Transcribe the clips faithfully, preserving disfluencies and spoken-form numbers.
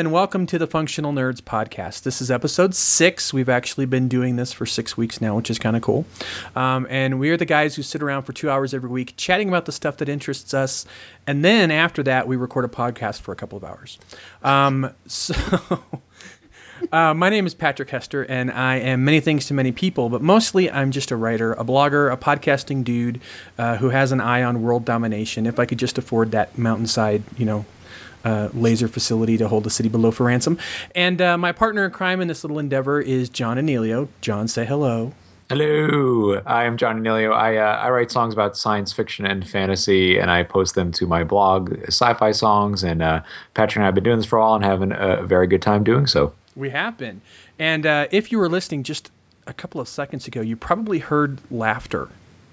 and welcome to the Functional Nerds podcast. This is episode six. We've actually been doing this for six weeks now, which is kind of cool. Um, and we are the guys who sit around for two hours every week chatting about the stuff that interests us. And then after that, we record a podcast for a couple of hours. Um, so... Uh, my name is Patrick Hester, and I am many things to many people, but mostly I'm just a writer, a blogger, a podcasting dude uh, who has an eye on world domination. If I could just afford that mountainside, you know, uh, laser facility to hold the city below for ransom. And uh, my partner in crime in this little endeavor is John Anelio. John, say hello. Hello, I am John Anelio. I uh, I write songs about science fiction and fantasy, and I post them to my blog, Sci-Fi Songs. And uh, Patrick and I have been doing this for a while and having a very good time doing so. We have been. And uh, if you were listening just a couple of seconds ago, you probably heard laughter.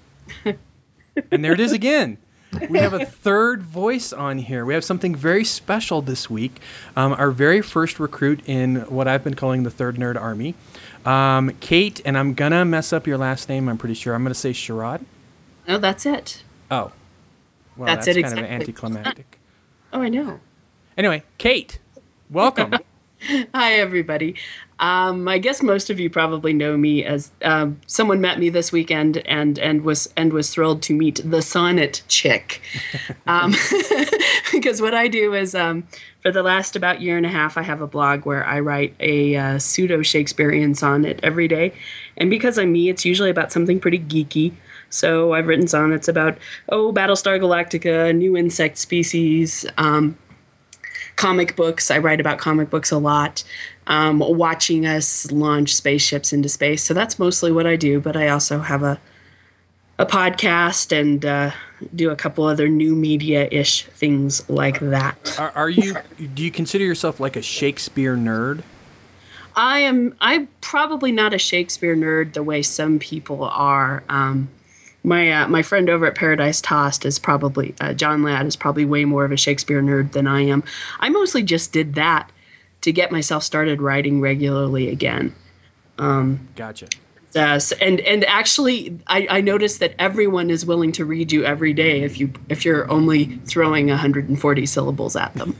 And there it is again. We have a third voice on here. We have something very special this week. Um, our very first recruit in what I've been calling the Third Nerd Army. Um, Kate, and I'm going to mess up your last name, I'm pretty sure. I'm going to say Sherrod. No, that's it. Oh. Well, that's, that's it kind exactly. of anticlimactic. Oh, I know. Anyway, Kate, welcome. Hi, everybody. Um, I guess most of you probably know me as um, someone met me this weekend and and was and was thrilled to meet the Sonnet Chick. Um, because what I do is um, for the last about year and a half, I have a blog where I write a uh, pseudo Shakespearean sonnet every day, and because I'm me, it's usually about something pretty geeky. So I've written sonnets about oh, Battlestar Galactica, new insect species. Um, Comic books. I write about comic books a lot. Um, watching us launch spaceships into space. So that's mostly what I do. But I also have a a podcast and uh, do a couple other new media-ish things like that. Are, are you? Do you consider yourself like a Shakespeare nerd? I am. I'm probably not a Shakespeare nerd the way some people are. Um, My uh, my friend over at Paradise Tossed is probably, uh, John Ladd is probably way more of a Shakespeare nerd than I am. I mostly just did that to get myself started writing regularly again. Um, gotcha. Uh, and and actually, I, I noticed that everyone is willing to read you every day if you if you're only throwing one hundred forty syllables at them.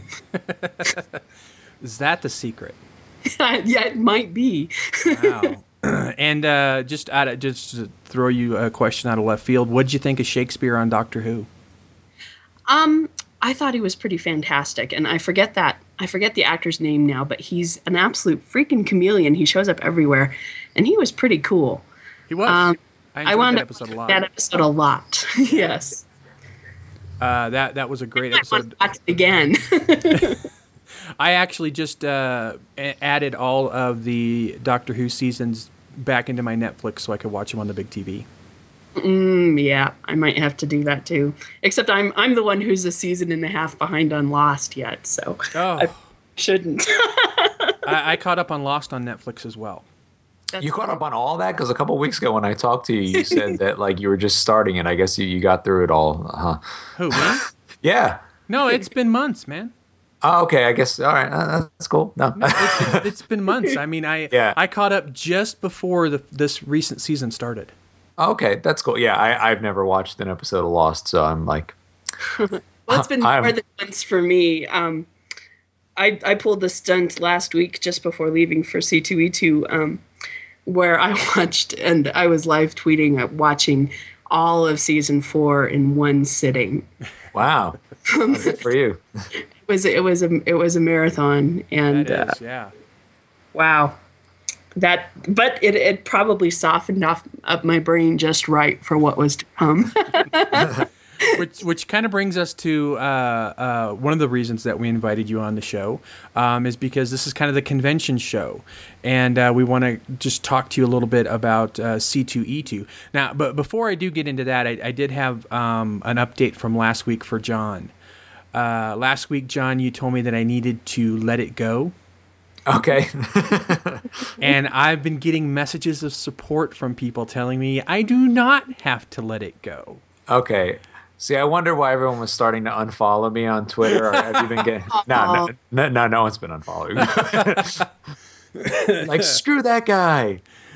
Is that the secret? Yeah, it might be. Wow. And uh, just out of, just to throw you a question out of left field, what did you think of Shakespeare on Doctor Who? Um, I thought he was pretty fantastic, and I forget that I forget the actor's name now, but he's an absolute freaking chameleon. He shows up everywhere, and he was pretty cool. He was. Um, I I enjoyed wound that up episode a lot. that episode a lot. Yes. Uh, that that was a great episode. I watch it again. I actually just uh, a- added all of the Doctor Who seasons back into my Netflix so I could watch them on the big T V. Mm, yeah, I might have to do that too. Except I'm I'm the one who's a season and a half behind on Lost yet, so oh. I shouldn't. I, I caught up on Lost on Netflix as well. That's you caught up on all that? Because a couple of weeks ago when I talked to you, you said that like you were just starting it. I guess you, you got through it all, huh? Who, me? Yeah. No, it's been months, man. Oh, okay, I guess, all right, uh, that's cool. No. no it's, it's, it's been months. I mean, I yeah. I caught up just before the, this recent season started. Okay, that's cool. Yeah, I, I've never watched an episode of Lost, so I'm like... Well, it's been I'm, more than once for me. Um, I, I pulled the stunt last week just before leaving for C two E two, um, where I watched, and I was live tweeting, uh, watching all of season four in one sitting. Wow, good for you. It was it was a it was a marathon, and that is, uh, yeah. Wow, that but it it probably softened off up my brain just right for what was to come. which which kind of brings us to uh, uh, one of the reasons that we invited you on the show um, is because this is kind of the convention show, and uh, we want to just talk to you a little bit about uh, C two E two. Now, but before I do get into that, I, I did have um, an update from last week for John. Uh, last week, John, you told me that I needed to let it go. Okay. And I've been getting messages of support from people telling me I do not have to let it go. Okay. See, I wonder why everyone was starting to unfollow me on Twitter. Or have you been getting... no, no, no, no one's been unfollowing me. Like, screw that guy.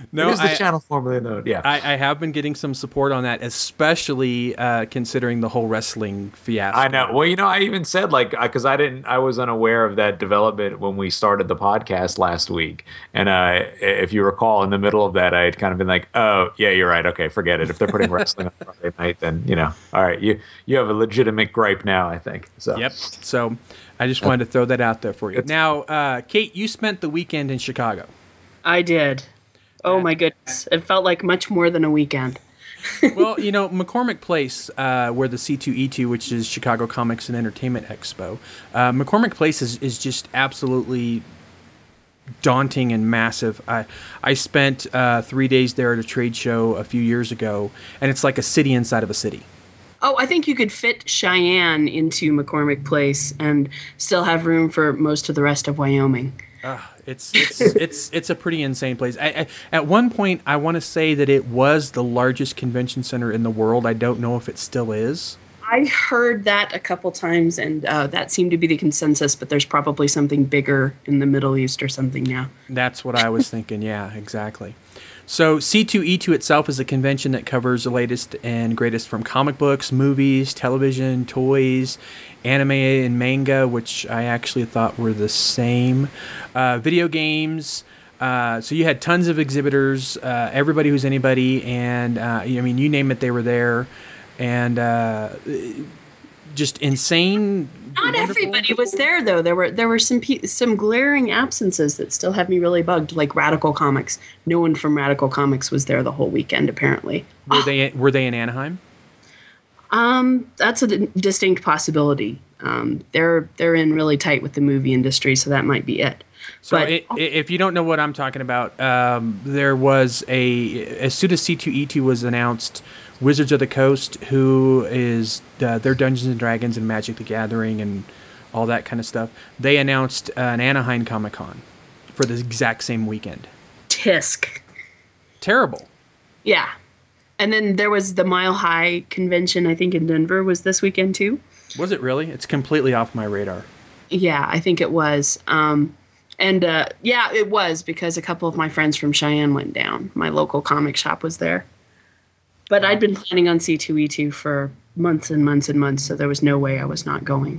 No, it is the I, channel formerly known. Yeah, I, I have been getting some support on that, especially uh, considering the whole wrestling fiasco. I know. Well, you know, I even said like because I didn't, I was unaware of that development when we started the podcast last week. And uh, if you recall, in the middle of that, I had kind of been like, "Oh, yeah, you're right. Okay, forget it. If they're putting wrestling on Friday night, then you know, all right, you you have a legitimate gripe now. I think so." Yep. So I just wanted to throw that out there for you. Now, uh, Kate, you spent the weekend in Chicago. I did. Oh my goodness. It felt like much more than a weekend. Well, you know, McCormick Place, uh, where the C two E two, which is Chicago Comics and Entertainment Expo, uh, McCormick Place is, is just absolutely daunting and massive. I I spent uh, three days there at a trade show a few years ago, and it's like a city inside of a city. Oh, I think you could fit Cheyenne into McCormick Place and still have room for most of the rest of Wyoming. Uh, it's it's it's it's a pretty insane place. I, I, at one point, I want to say that it was the largest convention center in the world. I don't know if it still is. I heard that a couple times, and uh, that seemed to be the consensus. But there's probably something bigger in the Middle East or something now. That's what I was thinking. Yeah, exactly. So C two E two itself is a convention that covers the latest and greatest from comic books, movies, television, toys, anime and manga, which I actually thought were the same, uh, video games. Uh, so you had tons of exhibitors, uh, everybody who's anybody, and uh, I mean, you name it, they were there, and uh, just insane. Not wonderful. everybody was there, though. There were there were some pe- some glaring absences that still have me really bugged, like Radical Comics. No one from Radical Comics was there the whole weekend, apparently. Were they Were they in Anaheim? Um, that's a d- distinct possibility. Um, they're they're in really tight with the movie industry, so that might be it. So But- it, if you don't know what I'm talking about, um, there was a as soon as C two E two was announced, Wizards of the Coast, who is uh, their Dungeons and Dragons and Magic the Gathering and all that kind of stuff, they announced uh, an Anaheim Comic Con for the exact same weekend. Tisk. Terrible. Yeah. And then there was the Mile High convention, I think in Denver, was this weekend too. Was it really? It's completely off my radar. Yeah, I think it was. Um, and uh, yeah, it was because a couple of my friends from Cheyenne went down. My local comic shop was there. But I'd been planning on C two E two for months and months and months, so there was no way I was not going.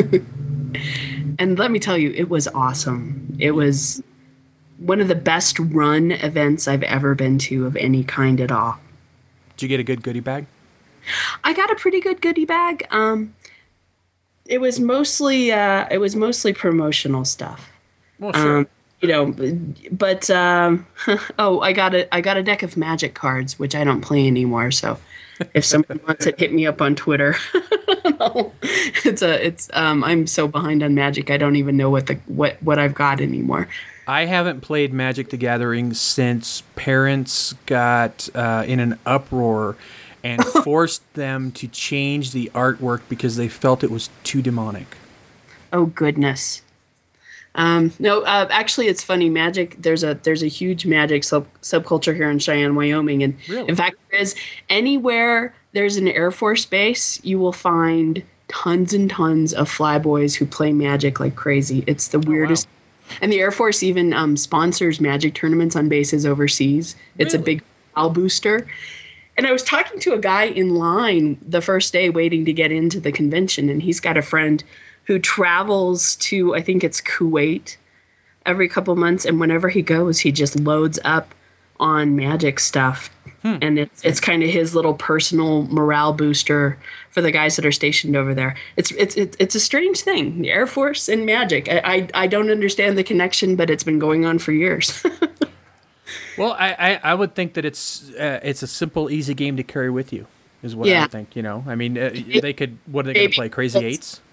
And let me tell you, it was awesome. It was one of the best run events I've ever been to of any kind at all. Did you get a good goodie bag? I got a pretty good goodie bag. Um, it was mostly uh, it was mostly promotional stuff. Well, sure. Um, you know, but um, oh, I got a I got a deck of Magic cards, which I don't play anymore. So if somebody wants it, hit me up on Twitter. No, it's a it's um, I'm so behind on Magic, I don't even know what the what what I've got anymore. I haven't played Magic the Gathering since parents got uh, in an uproar and forced them to change the artwork because they felt it was too demonic. Oh goodness. Um, no, uh, actually, it's funny. Magic. There's a there's a huge Magic sub subculture here in Cheyenne, Wyoming, and Really? in fact, there is anywhere there's an Air Force base, you will find tons and tons of flyboys who play Magic like crazy. It's the weirdest. And the Air Force even um, sponsors Magic tournaments on bases overseas. It's Really? a big morale booster. And I was talking to a guy in line the first day waiting to get into the convention, and he's got a friend who travels to, I think it's Kuwait, every couple months, and whenever he goes, he just loads up on Magic stuff. Hmm. And it's it's kind of his little personal morale booster for the guys that are stationed over there. It's it's it's, it's a strange thing, the Air Force and Magic. I, I I don't understand the connection, but it's been going on for years. Well, I, I, I would think that it's uh, it's a simple, easy game to carry with you, is what I Yeah. would think. You know, I mean, uh, they could. What are they going to play? Crazy Eights?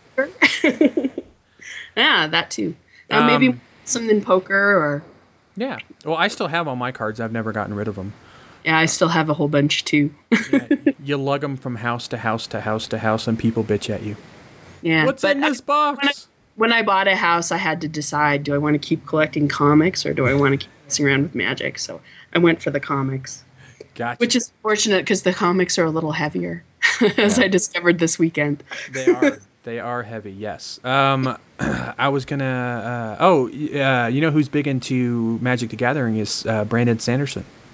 Yeah, that too. Uh, maybe Um, something poker or Yeah. Well, I still have all my cards. I've never gotten rid of them. yeah, I still have a whole bunch too. Yeah, you lug them from house to house to house to house, and people bitch at you. Yeah. What's but in this I- box? When I, when I bought a house, I had to decide: do I want to keep collecting comics or do I want to keep messing around with Magic? So I went for the comics, Gotcha. which is fortunate because the comics are a little heavier, as I discovered this weekend. They are. They are heavy. Yes. Um, I was gonna. Uh, oh, uh, you know who's big into Magic the Gathering is uh, Brandon Sanderson.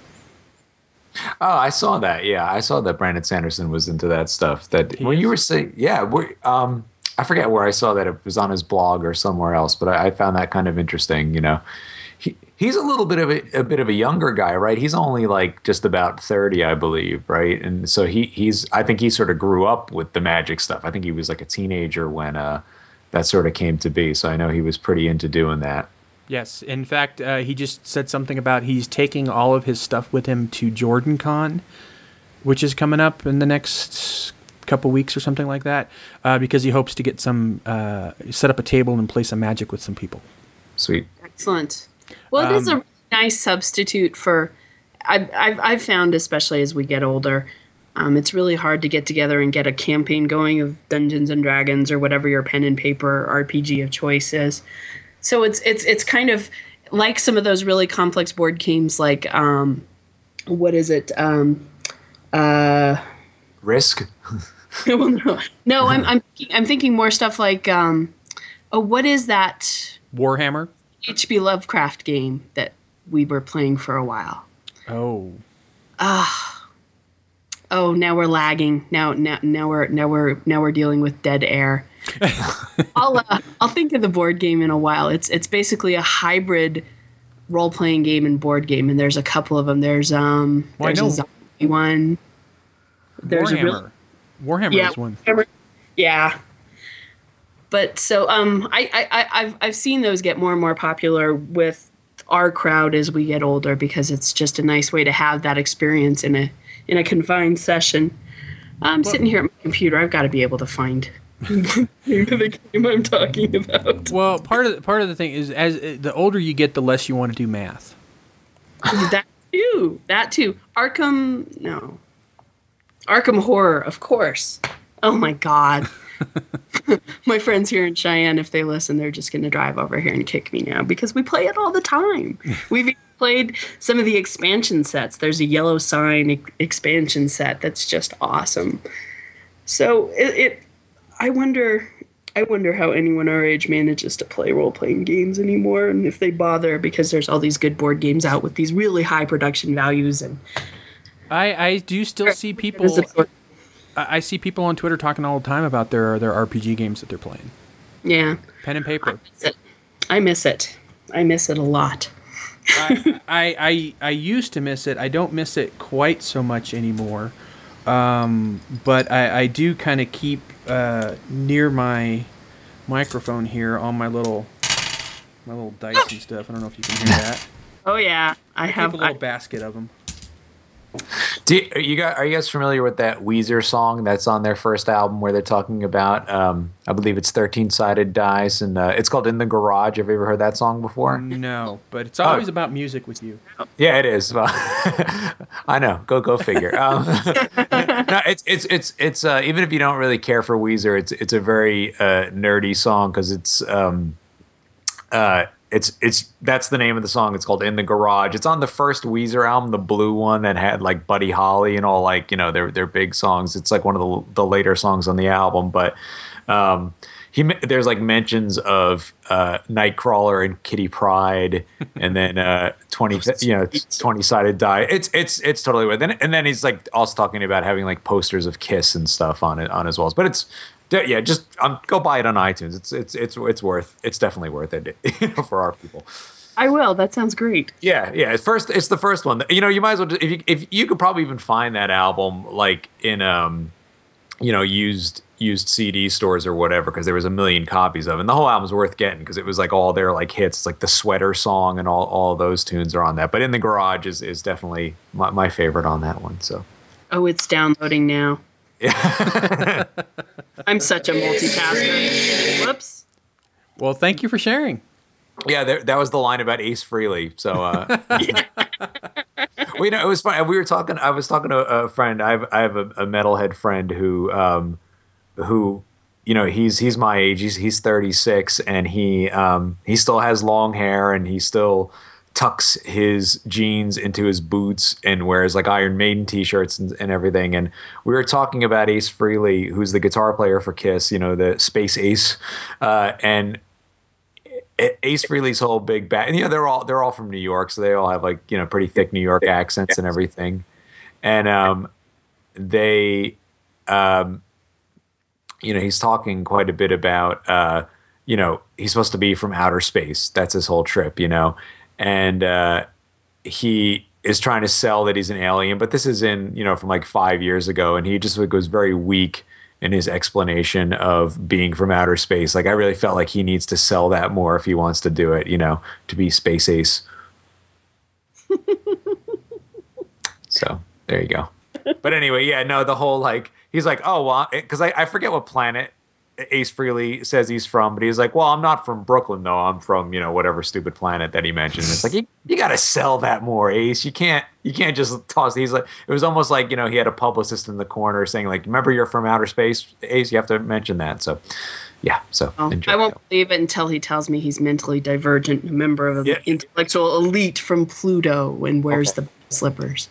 Oh, I saw that. Yeah, I saw that Brandon Sanderson was into that stuff. That He when you is? were saying, yeah, we um, I forget where I saw that. It was on his blog or somewhere else, but I, I found that kind of interesting. You know, he he's a little bit of a, a bit of a younger guy, right? He's only like just about thirty, I believe, right? And so he he's I think he sort of grew up with the Magic stuff. I think he was like a teenager when uh, that sort of came to be. So I know he was pretty into doing that. Yes. In fact, uh, he just said something about he's taking all of his stuff with him to Jordan Con, which is coming up in the next couple weeks or something like that, uh, because he hopes to get some, uh, set up a table and play some Magic with some people. Sweet. Excellent. Well, it is Um, a nice substitute for. I've, I've I've found, especially as we get older, um, it's really hard to get together and get a campaign going of Dungeons and Dragons or whatever your pen and paper R P G of choice is. So it's it's it's kind of like some of those really complex board games, like um, what is it? Um, uh, Risk. well, no, no, I'm I'm I'm thinking more stuff like um, oh, what is that Warhammer. H P Lovecraft game that we were playing for a while? Oh. Oh, now we're lagging. Now, now, now we're now we're now we're dealing with dead air. I'll uh, I'll think of the board game in a while. It's it's basically a hybrid role playing game and board game, and there's a couple of them. There's um Well, I there's know- a zombie one. There's Warhammer. a real Warhammer yeah is one. Warhammer. Yeah. But so um I, I I- I've I've seen those get more and more popular with our crowd as we get older, because it's just a nice way to have that experience in a in a confined session. I'm sitting here at my computer. I've got to be able to find the name of the game I'm talking about. Well, part of the, part of the thing is, as uh, the older you get, the less you want to do math. That too. That too. Arkham. No. Arkham Horror, of course. Oh my God. My friends here in Cheyenne, if they listen, they're just going to drive over here and kick me now, because we play it all the time. We've even played some of the expansion sets. There's a Yellow Sign e- expansion set that's just awesome. So it, it, I wonder, I wonder how anyone our age manages to play role-playing games anymore, and if they bother, because there's all these good board games out with these really high production values. And I, I do still see people. I I see people on Twitter talking all the time about their their R P G games that they're playing. Yeah, Pen and paper. miss it. I miss it. I miss it a lot. I, I, I I used to miss it. I don't miss it quite so much anymore. Um, but I, I do kind of keep uh, near my microphone here on my little my little dice and stuff. I don't know if you can hear that. Oh yeah, I I have have. a little I, basket of them. Do you, are you guys are you guys familiar with that Weezer song that's on their first album where they're talking about um, I believe it's thirteen sided dice, and uh, it's called In the Garage. Have you ever heard that song before? No, but it's always about music with you. Yeah, it is. Well, I know. Go go figure. Um, no, it's it's it's it's uh, even if you don't really care for Weezer, it's it's a very uh, nerdy song because it's um, uh, it's it's that's the name of the song. It's called In the Garage. It's on the first Weezer album, the blue one that had like Buddy Holly and all, like, you know, their their big songs. It's like one of the the later songs on the album, but um, he there's like mentions of uh, Nightcrawler and Kitty Pryde, and then uh, twenty you know twenty sided die. It's it's it's totally weird. And, and then he's like also talking about having like posters of Kiss and stuff on it on his walls. But it's yeah, just um, go buy it on iTunes. It's it's it's it's worth it's definitely worth it, you know, for our people. I will. That sounds great. Yeah, yeah. It's first. It's the first one. You know, you might as well just, if you if you could probably even find that album like in um, you know, used used C D stores or whatever, because there was a million copies of it. And the whole album's worth getting because it was like all their like hits, like the Sweater song and all all of those tunes are on that. But In the Garage is is definitely my, my favorite on that one. So. Oh, it's downloading now. Yeah. I'm such a multitasker. Whoops. Well, thank you for sharing. Yeah, there, that was the line about Ace Frehley. So, uh, we know it was fun. We were talking. I was talking to a friend. I have I have a, a metalhead friend who, um, who, you know, he's he's my age. He's he's thirty-six, and he um, he still has long hair, and he still tucks his jeans into his boots and wears like Iron Maiden t-shirts and, and everything. And we were talking about Ace Frehley, who's the guitar player for Kiss, you know, the Space Ace, uh, and Ace Frehley's whole big band. And, you know, they're all they're all from New York, so they all have like, you know, pretty thick New York accents and everything. and um, they, um, you know, he's talking quite a bit about, uh, you know, he's supposed to be from outer space. That's his whole trip, you know, and uh, he is trying to sell that he's an alien, but this is in, you know, from like five years ago, and he just goes very weak in his explanation of being from outer space. Like, I really felt like he needs to sell that more if he wants to do it, you know, to be Space Ace. So there you go. But anyway, yeah, no, the whole like, he's like, oh, well, because I, I forget what planet Ace Frehley says he's from, but he's like, well, I'm not from Brooklyn, though. I'm from, you know, whatever stupid planet that he mentioned. It's like, you, you got to sell that more, Ace. You can't, you can't just toss. He's like, it was almost like, you know, he had a publicist in the corner saying, like, remember, you're from outer space, Ace. You have to mention that. So, yeah. So well, I won't that. believe it until he tells me he's mentally divergent, a member of an yeah. intellectual elite from Pluto, and wears okay. the slippers.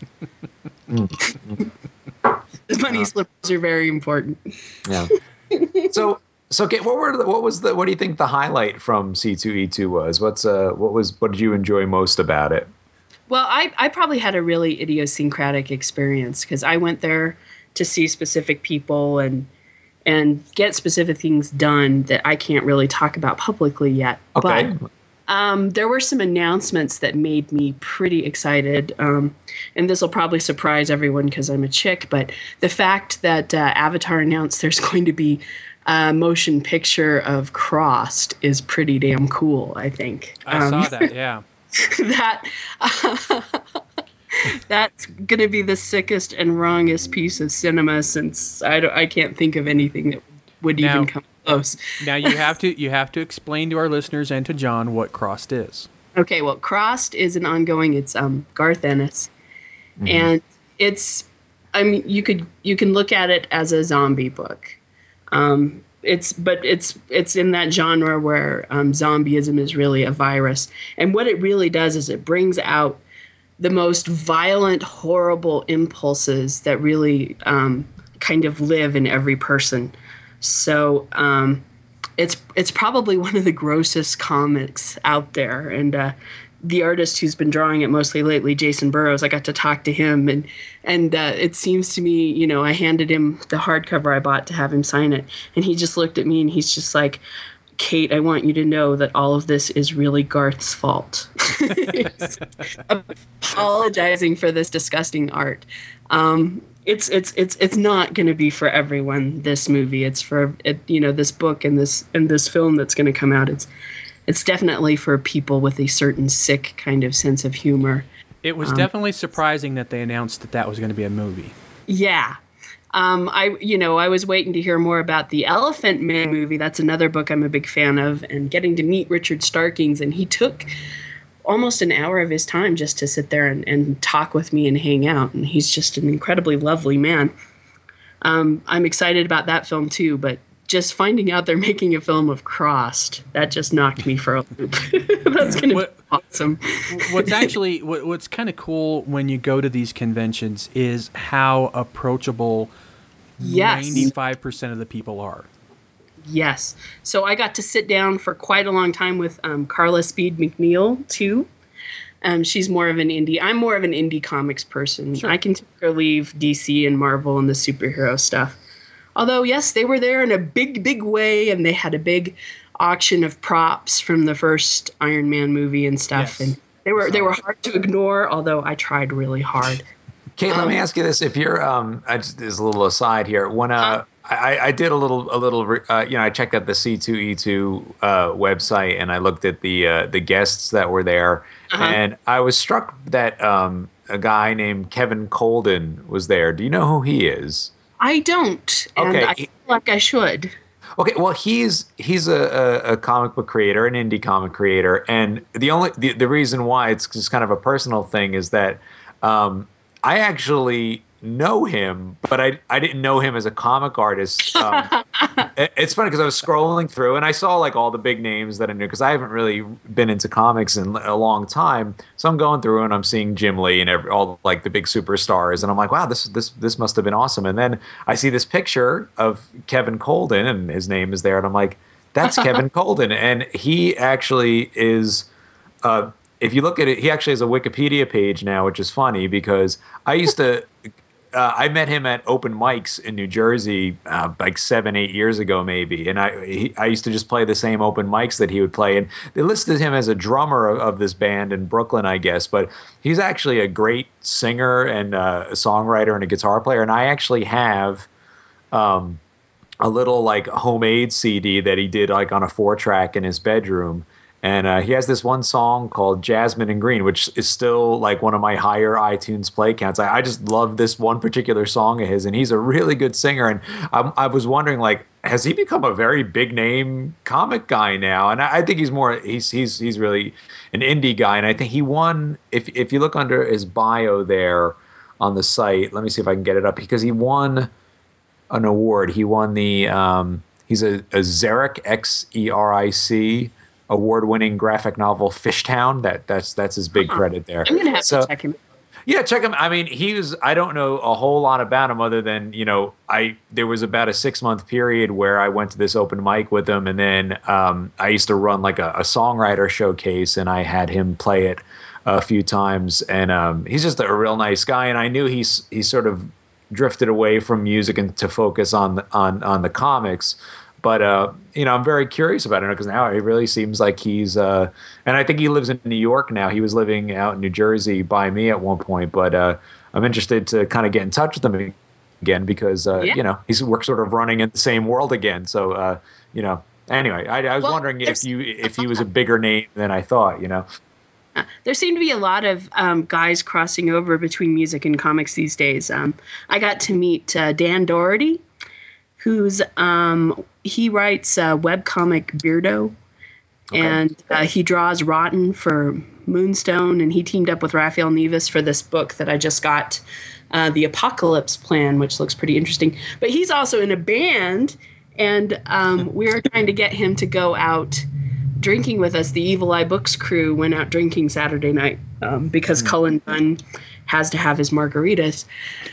The bunny uh, slippers are very important. Yeah. So, so okay, what were the, what was the what do you think the highlight from C two E two was? What's uh what was what did you enjoy most about it? Well, I I probably had a really idiosyncratic experience because I went there to see specific people and and get specific things done that I can't really talk about publicly yet. Okay. But um, there were some announcements that made me pretty excited, um, and this will probably surprise everyone because I'm a chick, but the fact that uh, Avatar announced there's going to be a motion picture of Crossed is pretty damn cool, I think. I um, saw that, yeah. that uh, That's going to be the sickest and wrongest piece of cinema since I, don't, I can't think of anything that would now, even come close. Now you have to you have to explain to our listeners and to John what Crossed is. Okay, well, Crossed is an ongoing. It's um, Garth Ennis, mm-hmm. and it's. I mean, you could you can look at it as a zombie book. Um, it's but it's it's in that genre where um, zombieism is really a virus, and what it really does is it brings out the most violent, horrible impulses that really um, kind of live in every person. So um, it's it's probably one of the grossest comics out there. And uh, the artist who's been drawing it mostly lately, Jason Burrows, I got to talk to him. And, and uh, it seems to me, you know, I handed him the hardcover I bought to have him sign it. And he just looked at me and he's just like, Kate, I want you to know that all of this is really Garth's fault. Apologizing for this disgusting art. Um, it's it's it's it's not going to be for everyone. This movie, it's for it, you know this book and this and this film that's going to come out. It's it's definitely for people with a certain sick kind of sense of humor. It was um, definitely surprising that they announced that that was going to be a movie. Yeah. Um, I, you know, I was waiting to hear more about the Elephant Man movie. That's another book I'm a big fan of, and getting to meet Richard Starkings. And he took almost an hour of his time just to sit there and, and talk with me and hang out. And he's just an incredibly lovely man. Um, I'm excited about that film too, but just finding out they're making a film of Crossed, that just knocked me for a loop. That's going to be awesome. What's actually, what, what's kind of cool when you go to these conventions is how approachable yes. ninety-five percent of the people are. Yes. So I got to sit down for quite a long time with um, Carla Speed McNeil, too. Um, she's more of an indie. I'm more of an indie comics person. Sure. I can take or leave D C and Marvel and the superhero stuff. Although, yes, they were there in a big, big way, and they had a big auction of props from the first Iron Man movie and stuff. Yes. And they were they were hard to ignore, although I tried really hard. Kate, um, let me ask you this: if you're, um, I just, there's a little aside here. When uh, I, I did a little, a little, uh, you know, I checked out the C two E two uh, website and I looked at the uh, the guests that were there, uh-huh. and I was struck that um, a guy named Kevin Colden was there. Do you know who he is? I don't, and okay. I feel like I should. Okay, well, he's he's a, a, a comic book creator, an indie comic creator, and the only the, the reason why it's just kind of a personal thing is that um, I actually know him, but I I didn't know him as a comic artist. Um, it, it's funny because I was scrolling through and I saw like all the big names that I knew because I haven't really been into comics in a long time. So I'm going through and I'm seeing Jim Lee and every, all like the big superstars, and I'm like, wow, this this this must have been awesome. And then I see this picture of Kevin Colden and his name is there, and I'm like, that's Kevin Colden, and he actually is. Uh, If you look at it, he actually has a Wikipedia page now, which is funny because I used to uh, I met him at open mics in New Jersey uh, like seven, eight years ago, maybe. And I he, I used to just play the same open mics that he would play. And they listed him as a drummer of, of this band in Brooklyn, I guess. But he's actually a great singer and uh, a songwriter and a guitar player. And I actually have um, a little like homemade C D that he did like on a four track in his bedroom. And uh, he has this one song called Jasmine and Green, which is still like one of my higher iTunes play counts. I, I just love this one particular song of his, and he's a really good singer. And I, I was wondering, like, has he become a very big name comic guy now? And I, I think he's more, he's he's he's really an indie guy. And I think he won, if if you look under his bio there on the site, let me see if I can get it up, because he won an award. He won the, um, he's a, a Xeric, X E R I C, award-winning graphic novel Fishtown. That that's that's his big uh-huh. credit there. I'm gonna have so, to check him. Yeah, check him. I mean, he was. I don't know a whole lot about him other than, you know, I there was about a six month period where I went to this open mic with him, and then um, I used to run like a, a songwriter showcase, and I had him play it a few times. And um, he's just a real nice guy, and I knew he's he sort of drifted away from music and to focus on the, on on the comics. But, uh, you know, I'm very curious about it because now it really seems like he's uh, – and I think he lives in New York now. He was living out in New Jersey by me at one point. But uh, I'm interested to kind of get in touch with him again because, uh, yeah. you know, he's we're sort of running in the same world again. So, uh, you know, anyway, I, I was well, wondering if you if he was a bigger name than I thought, you know. There seem to be a lot of um, guys crossing over between music and comics these days. Um, I got to meet uh, Dan Doherty, who's um, he writes uh, webcomic Beardo, okay. and uh, he draws Rotten for Moonstone, and he teamed up with Raphael Nevis for this book that I just got, uh, The Apocalypse Plan, which looks pretty interesting. But he's also in a band, and um, we're trying to get him to go out drinking with us. The Evil Eye Books crew went out drinking Saturday night um, because mm. Cullen Bunn has to have his margaritas.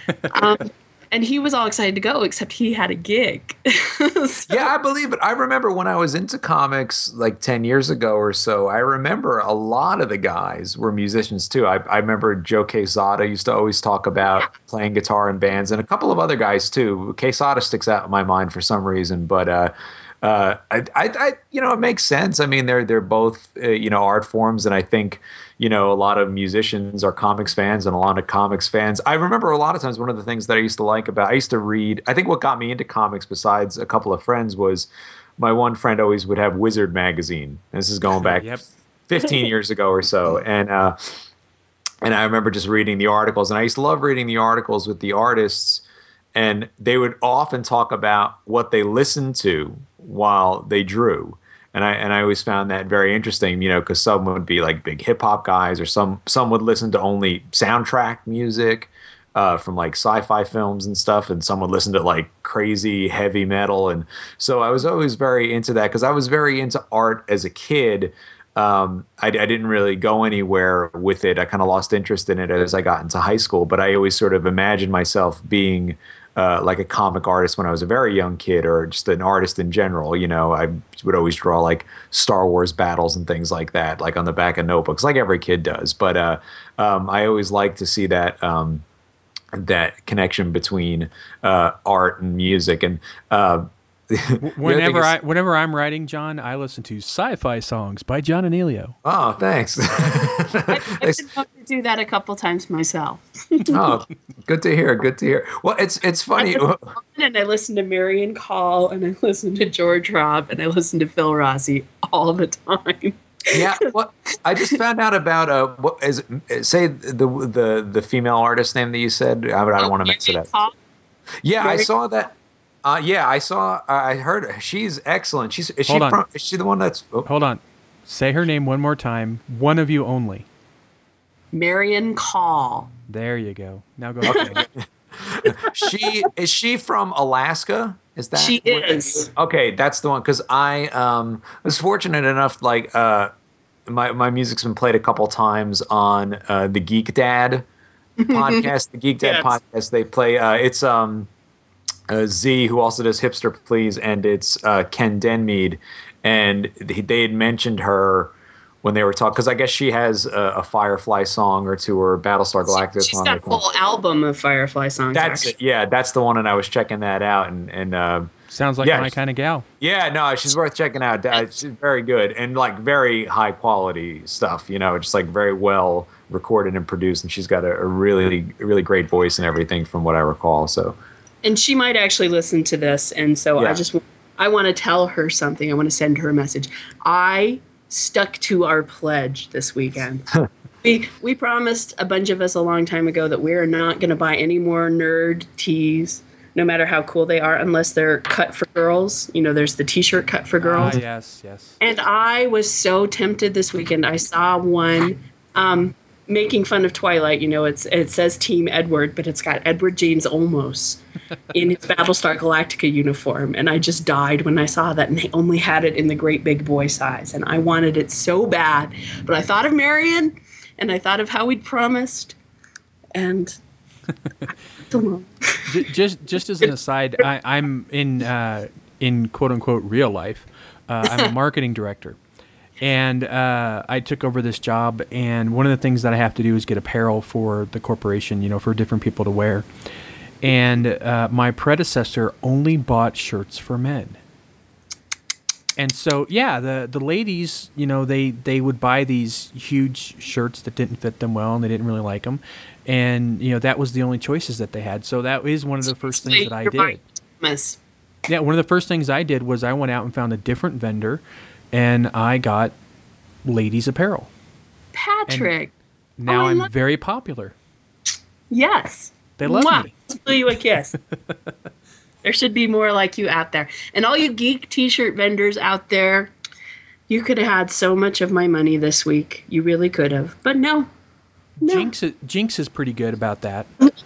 Um, And he was all excited to go, except he had a gig. so. Yeah, I believe it. I remember when I was into comics like ten years ago or so, I remember a lot of the guys were musicians too. I, I remember Joe Quesada used to always talk about yeah. playing guitar in bands, and a couple of other guys too. Quesada sticks out in my mind for some reason, but uh, uh, I, I, I, you know, it makes sense. I mean, they're they're both uh, you know art forms, and I think, you know, a lot of musicians are comics fans and a lot of comics fans. I remember a lot of times one of the things that I used to like about, I used to read, I think what got me into comics besides a couple of friends was my one friend always would have Wizard magazine. And this is going back yep. fifteen years ago or so. And, uh, and I remember just reading the articles, and I used to love reading the articles with the artists, and they would often talk about what they listened to while they drew. And I and I always found that very interesting, you know, because some would be like big hip hop guys, or some some would listen to only soundtrack music uh, from like sci-fi films and stuff, and some would listen to like crazy heavy metal. And so I was always very into that because I was very into art as a kid. Um, I, I didn't really go anywhere with it. I kind of lost interest in it as I got into high school, but I always sort of imagined myself being Uh, like a comic artist when I was a very young kid, or just an artist in general. You know, I would always draw like Star Wars battles and things like that, like on the back of notebooks, like every kid does. But uh, um, I always like to see that um, that connection between uh, art and music. And uh, whenever is, I, whenever I'm writing, John, I listen to sci-fi songs by John Anealio. Oh, thanks. I've been able to do that a couple times myself. Oh, good to hear. Good to hear. Well, it's it's funny. And I listen to Marion Call, and I listen to George Robb, and I listen to Phil Rossi all the time. Yeah, well, I just found out about uh, what is say the the the female artist name that you said. I, I don't oh, want to mix it up. Call? Yeah, Marion I saw that. Uh, yeah, I saw. Uh, I heard her. She's excellent. She's is Hold she on. from? Is she the one that's? Oh. Hold on. Say her name one more time. One of you only. Marion Call. There you go. Now go. Okay. she is she from Alaska? Is that she is? Okay, that's the one. Because I um, was fortunate enough, like uh, my my music's been played a couple times on uh, the Geek Dad podcast. The Geek Dad yes. podcast. They play. Uh, it's um. Uh, Z, who also does Hipster Please, and it's uh, Ken Denmead, and they, they had mentioned her when they were talking, because I guess she has a, a Firefly song or two or a Battlestar Galactica She's song. got a whole album of Firefly songs. That's actually. it. Yeah, that's the one, and I was checking that out, and and uh, Sounds like yeah, my kind of gal. Yeah, no, she's worth checking out. Uh, She's very good and like very high quality stuff. You know, just like very well recorded and produced, and she's got a, a really really great voice and everything, from what I recall. So, And she might actually listen to this, and so Yeah. I just I want to tell her something. I want to send her a message. I stuck to our pledge this weekend. we we promised a bunch of us a long time ago that we're not going to buy any more nerd tees, no matter how cool they are, unless they're cut for girls. You know, there's the T-shirt cut for girls. Ah, yes, yes. And I was so tempted this weekend. I saw one um, making fun of Twilight. You know, it's it says Team Edward, but it's got Edward James Olmos in his Battlestar Galactica uniform. And I just died when I saw that. And they only had it in the great big boy size. And I wanted it so bad. But I thought of Marion, and I thought of how we'd promised. And... J- just just as an aside, I, I'm in uh, in quote unquote real life. Uh, I'm a marketing director, and uh, I took over this job. And one of the things that I have to do is get apparel for the corporation, you know, for different people to wear. And uh, my predecessor only bought shirts for men. And so, yeah, the, the ladies, you know, they, they would buy these huge shirts that didn't fit them well, and they didn't really like them. And, you know, that was the only choices that they had. So that is one of the first things that I did. Miss. Yeah, one of the first things I did was I went out and found a different vendor, and I got ladies' apparel. Patrick. Now Oh, I I'm love- very popular. Yes. They love Mwah. me. Let's blow you a kiss. There should be more like you out there. And all you geek t-shirt vendors out there, you could have had so much of my money this week. You really could have. But no. No. Jinx, is- Jinx is pretty good about that.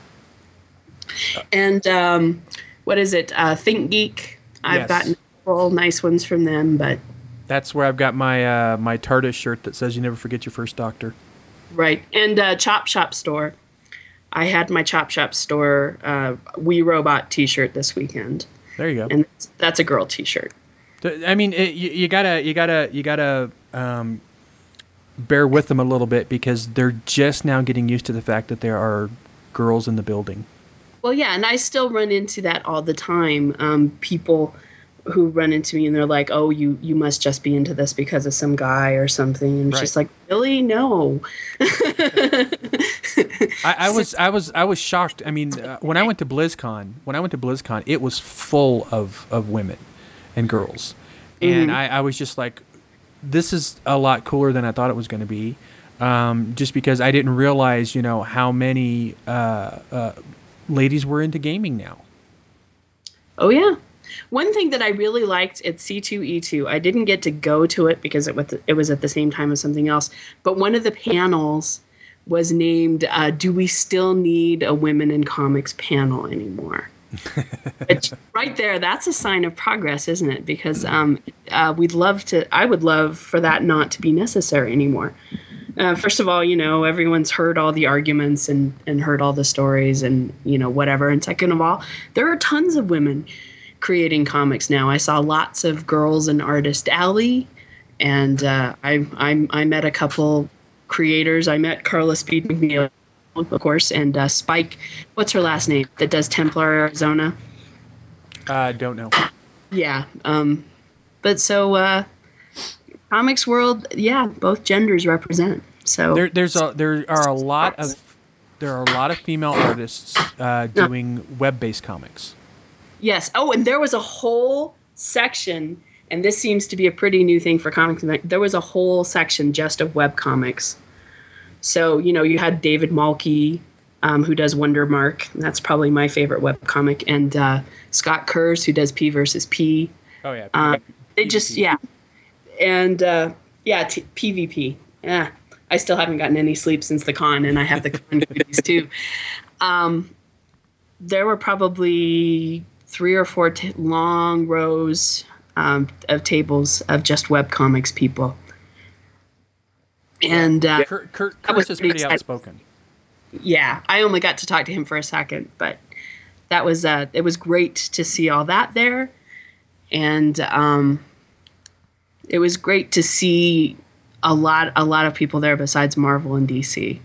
And um, what is it? Uh, Think Geek. I've Yes. gotten all nice ones from them, but That's where I've got my uh, my TARDIS shirt that says "You never forget your first doctor." right. And uh, Chop Shop Store. I had my Chop Shop Store uh, We Robot t-shirt this weekend. There you go. And that's, that's a girl t-shirt. Th- I mean, it, you, you gotta, you gotta, you gotta um, bear with them a little bit because they're just now getting used to the fact that there are girls in the building. Well, yeah, and I still run into that all the time. Um, people who run into me and they're like, "Oh, you you must just be into this because of some guy or something." And it's Right. just like, really, no. I, I was, I was, I was shocked. I mean, uh, when I went to BlizzCon, when I went to BlizzCon, it was full of, of women and girls, and I, I was just like, "This is a lot cooler than I thought it was going to be." Um, just because I didn't realize, you know, how many uh, uh, ladies were into gaming now. Oh yeah. One thing that I really liked at C two E two, I didn't get to go to it because it was, it was at the same time as something else, but one of the panels was named uh, "Do We Still Need a Women in Comics Panel Anymore?" Which, right there, that's a sign of progress, isn't it? Because um, uh, we'd love to, I would love for that not to be necessary anymore. Uh, first of all, you know, everyone's heard all the arguments and, and heard all the stories and, you know, whatever. And second of all, there are tons of women creating comics now. I saw lots of girls in Artist Alley, and uh, I, I I met a couple creators. I met Carla Speed McNeil, of course, and uh, Spike, what's her last name, that does Templar Arizona? I uh, don't know. Yeah. Um, but so, uh, comics world, yeah, both genders represent. So There, there's a there are a lot of there are a lot of female artists uh, doing web-based comics. yes. Oh, and there was a whole section, and this seems to be a pretty new thing for comics. There was a whole section just of web comics. So, you know, you had David Malky, um, who does Wonder Mark. That's probably my favorite web comic. And uh, Scott Kurz, who does P versus P. Oh yeah. Uh, they just, yeah. And, uh, yeah, t- P V P. Yeah. I still haven't gotten any sleep since the con, and I have the con goodies too. Um, there were probably three or four t- long rows um, of tables of just webcomics people. And uh, Kurt, Kurt, that was Kurtz is pretty pretty exciting. outspoken. yeah, I only got to talk to him for a second, but that was uh, it was great to see all that there, and um, it was great to see a lot a lot of people there besides Marvel and D C.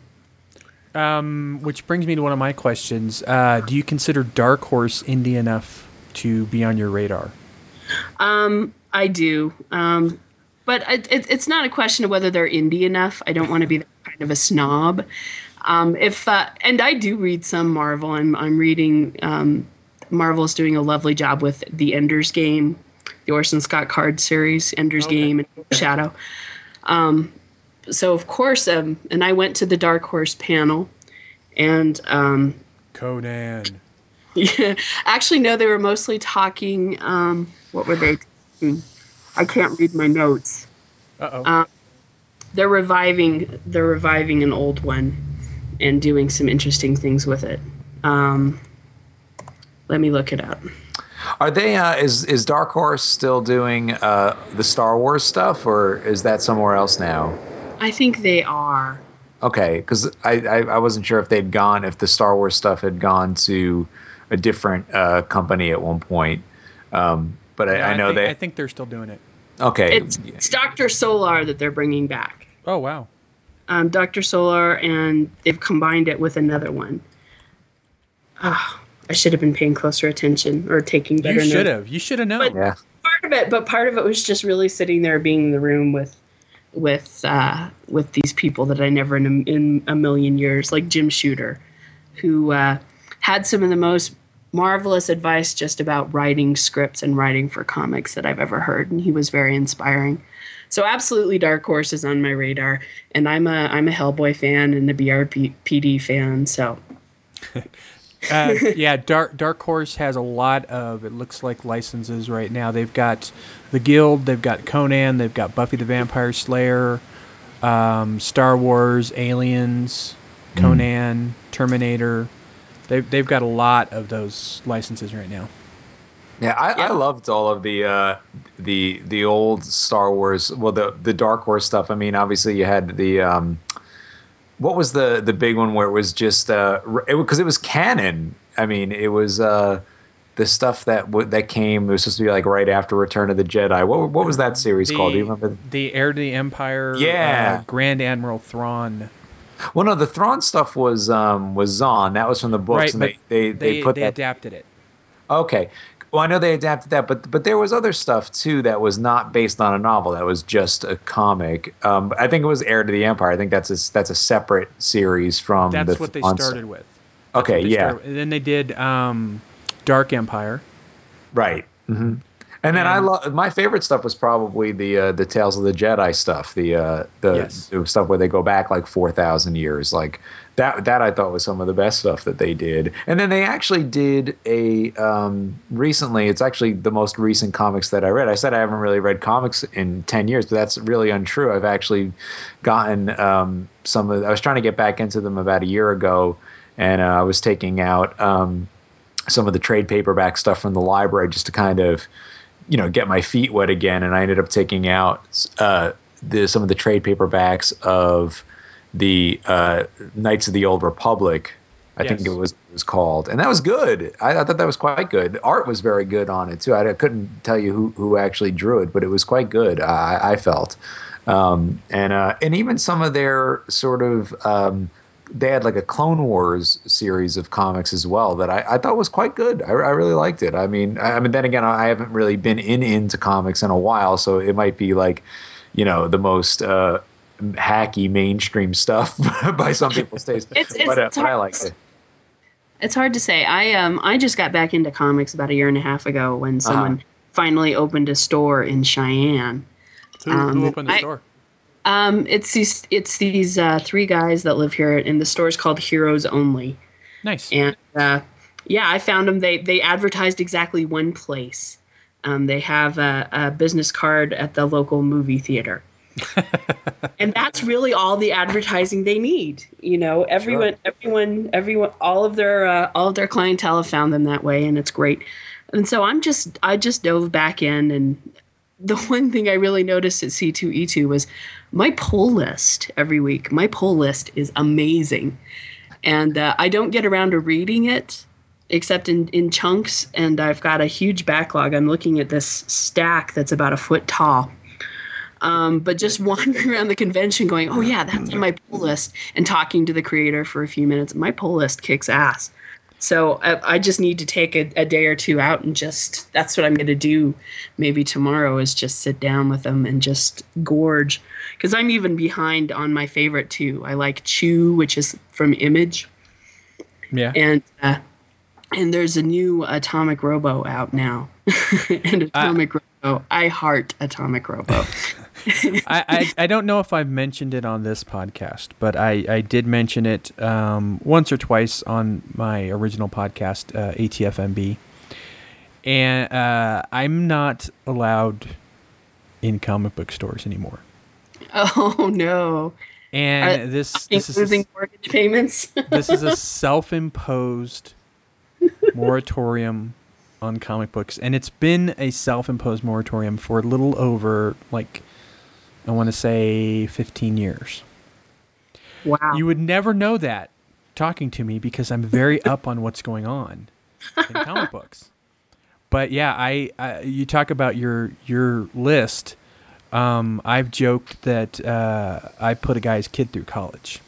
Um, which brings me to one of my questions. Uh, do you consider Dark Horse indie enough to be on your radar? Um, I do. Um, but it, it, it's not a question of whether they're indie enough. I don't want to be that kind of a snob. Um, if uh, and I do read some Marvel. I'm I'm reading. Um, Marvel is doing a lovely job with the Ender's Game, the Orson Scott Card series, Ender's okay. Game and Shadow. Um, so of course, um, and I went to the Dark Horse panel, and um, Conan. Yeah, actually, no, they were mostly talking. Um, what were they talking? I can't read my notes. Uh-oh. Um, they're reviving. They're reviving an old one, and doing some interesting things with it. Um, let me look it up. Are they? Uh, is is Dark Horse still doing uh, the Star Wars stuff, or is that somewhere else now? I think they are. Okay, because I, I I wasn't sure if they'd gone, if the Star Wars stuff had gone to a different uh, company at one point. Um, but I, yeah, I know I think, they. I think they're still doing it. Okay. It's, it's Doctor Solar that they're bringing back. Oh wow. Um, Doctor Solar, and they've combined it with another one. Oh, I should have been paying closer attention or taking better You notes. should have. You should have known. But Yeah. Part of it, but part of it was just really sitting there, being in the room with, with, uh, with these people that I never in a, in a million years, like Jim Shooter, who uh, had some of the most marvelous advice just about writing scripts and writing for comics that I've ever heard, and he was very inspiring. So absolutely, Dark Horse is on my radar, and I'm a I'm a Hellboy fan and a B R P D fan. So, uh, yeah, Dark Dark Horse has a lot of, it looks like, licenses right now. They've got the Guild, they've got Conan, they've got Buffy the Vampire Slayer, um, Star Wars, Aliens, Conan, mm. Terminator. They've they've got a lot of those licenses right now. Yeah, I, Yeah. I loved all of the uh, the the old Star Wars, well, the the Dark Horse stuff. I mean, obviously you had the um, what was the the big one where it was just uh, it because it was canon. I mean, it was uh, the stuff that w- that came. It was supposed to be like right after Return of the Jedi. What what was that series the, called? Do you remember? The Heir to the Empire. Yeah, uh, Grand Admiral Thrawn. Well, no, the Thrawn stuff was um, was Zahn. That was from the books, Right, and but they they, they, they put they that. adapted it. Okay. Well, I know they adapted that, but but there was other stuff too that was not based on a novel. That was just a comic. Um, I think it was Heir to the Empire. I think that's a, that's a separate series from. That's the what they Thrawn started stuff. with. That's Okay, what they yeah, started with. And then they did um, Dark Empire. right. Mm-hmm. And then And- I love my favorite stuff was probably the uh, the Tales of the Jedi stuff. The uh, the, Yes. the stuff where they go back like four thousand years. Like that that I thought was some of the best stuff that they did. And then they actually did a um, recently. It's actually the most recent comics that I read. I said I haven't really read comics in ten years, but that's really untrue. I've actually gotten um, some of. I was trying to get back into them about a year ago, and uh, I was taking out um, some of the trade paperback stuff from the library just to kind of, you know, get my feet wet again. And I ended up taking out uh, the, some of the trade paperbacks of the uh, Knights of the Old Republic, I Yes. think it was it was called. And that was good. I, I thought that was quite good. The art was very good on it, too. I, I couldn't tell you who, who actually drew it, but it was quite good, I, I felt. Um, and uh, and even some of their sort of... Um, they had like a Clone Wars series of comics as well that I, I thought was quite good. I, I really liked it. I mean, I, I mean, then again, I haven't really been in into comics in a while, so it might be like, you know, the most uh, hacky mainstream stuff by some people's taste. It's- it's- but, uh, it's but I hard- liked it. It's hard to say. I um I just got back into comics about a year and a half ago when someone Uh-huh. finally opened a store in Cheyenne. Who, Um, who opened the I- store? Um, it's these it's these uh, three guys that live here, and the store's called Heroes Only. Nice. And uh, yeah, I found them. They they advertised exactly one place. Um, they have a, a business card at the local movie theater, and that's really all the advertising they need. You know, everyone, Sure. everyone, everyone, all of their uh, all of their clientele have found them that way, and it's great. And so I'm just I just dove back in, and the one thing I really noticed at C two E two was my pull list every week. My pull list is amazing. And uh, I don't get around to reading it except in, in chunks. And I've got a huge backlog. I'm looking at this stack that's about a foot tall. Um, but just wandering around the convention going, oh yeah, that's on my pull list, and talking to the creator for a few minutes. My pull list kicks ass. So I, I just need to take a, a day or two out and just, that's what I'm going to do maybe tomorrow, is just sit down with them and just gorge. Because I'm even behind on my favorite too. I like Chew, which is from Image. Yeah. And uh, and there's a new Atomic Robo out now. and Atomic uh, Robo, I heart Atomic Robo. I, I, I don't know if I've mentioned it on this podcast, but I, I did mention it um, once or twice on my original podcast, uh, A T F M B. And uh, I'm not allowed in comic book stores anymore. Oh, no. And Are, this, this is losing a, mortgage payments. This is a self-imposed moratorium on comic books. And it's been a self-imposed moratorium for a little over, like, I want to say fifteen years. Wow. You would never know that talking to me because I'm very up on what's going on in comic books. But yeah, I, I you talk about your your list. Um, I've joked that uh, I put a guy's kid through college.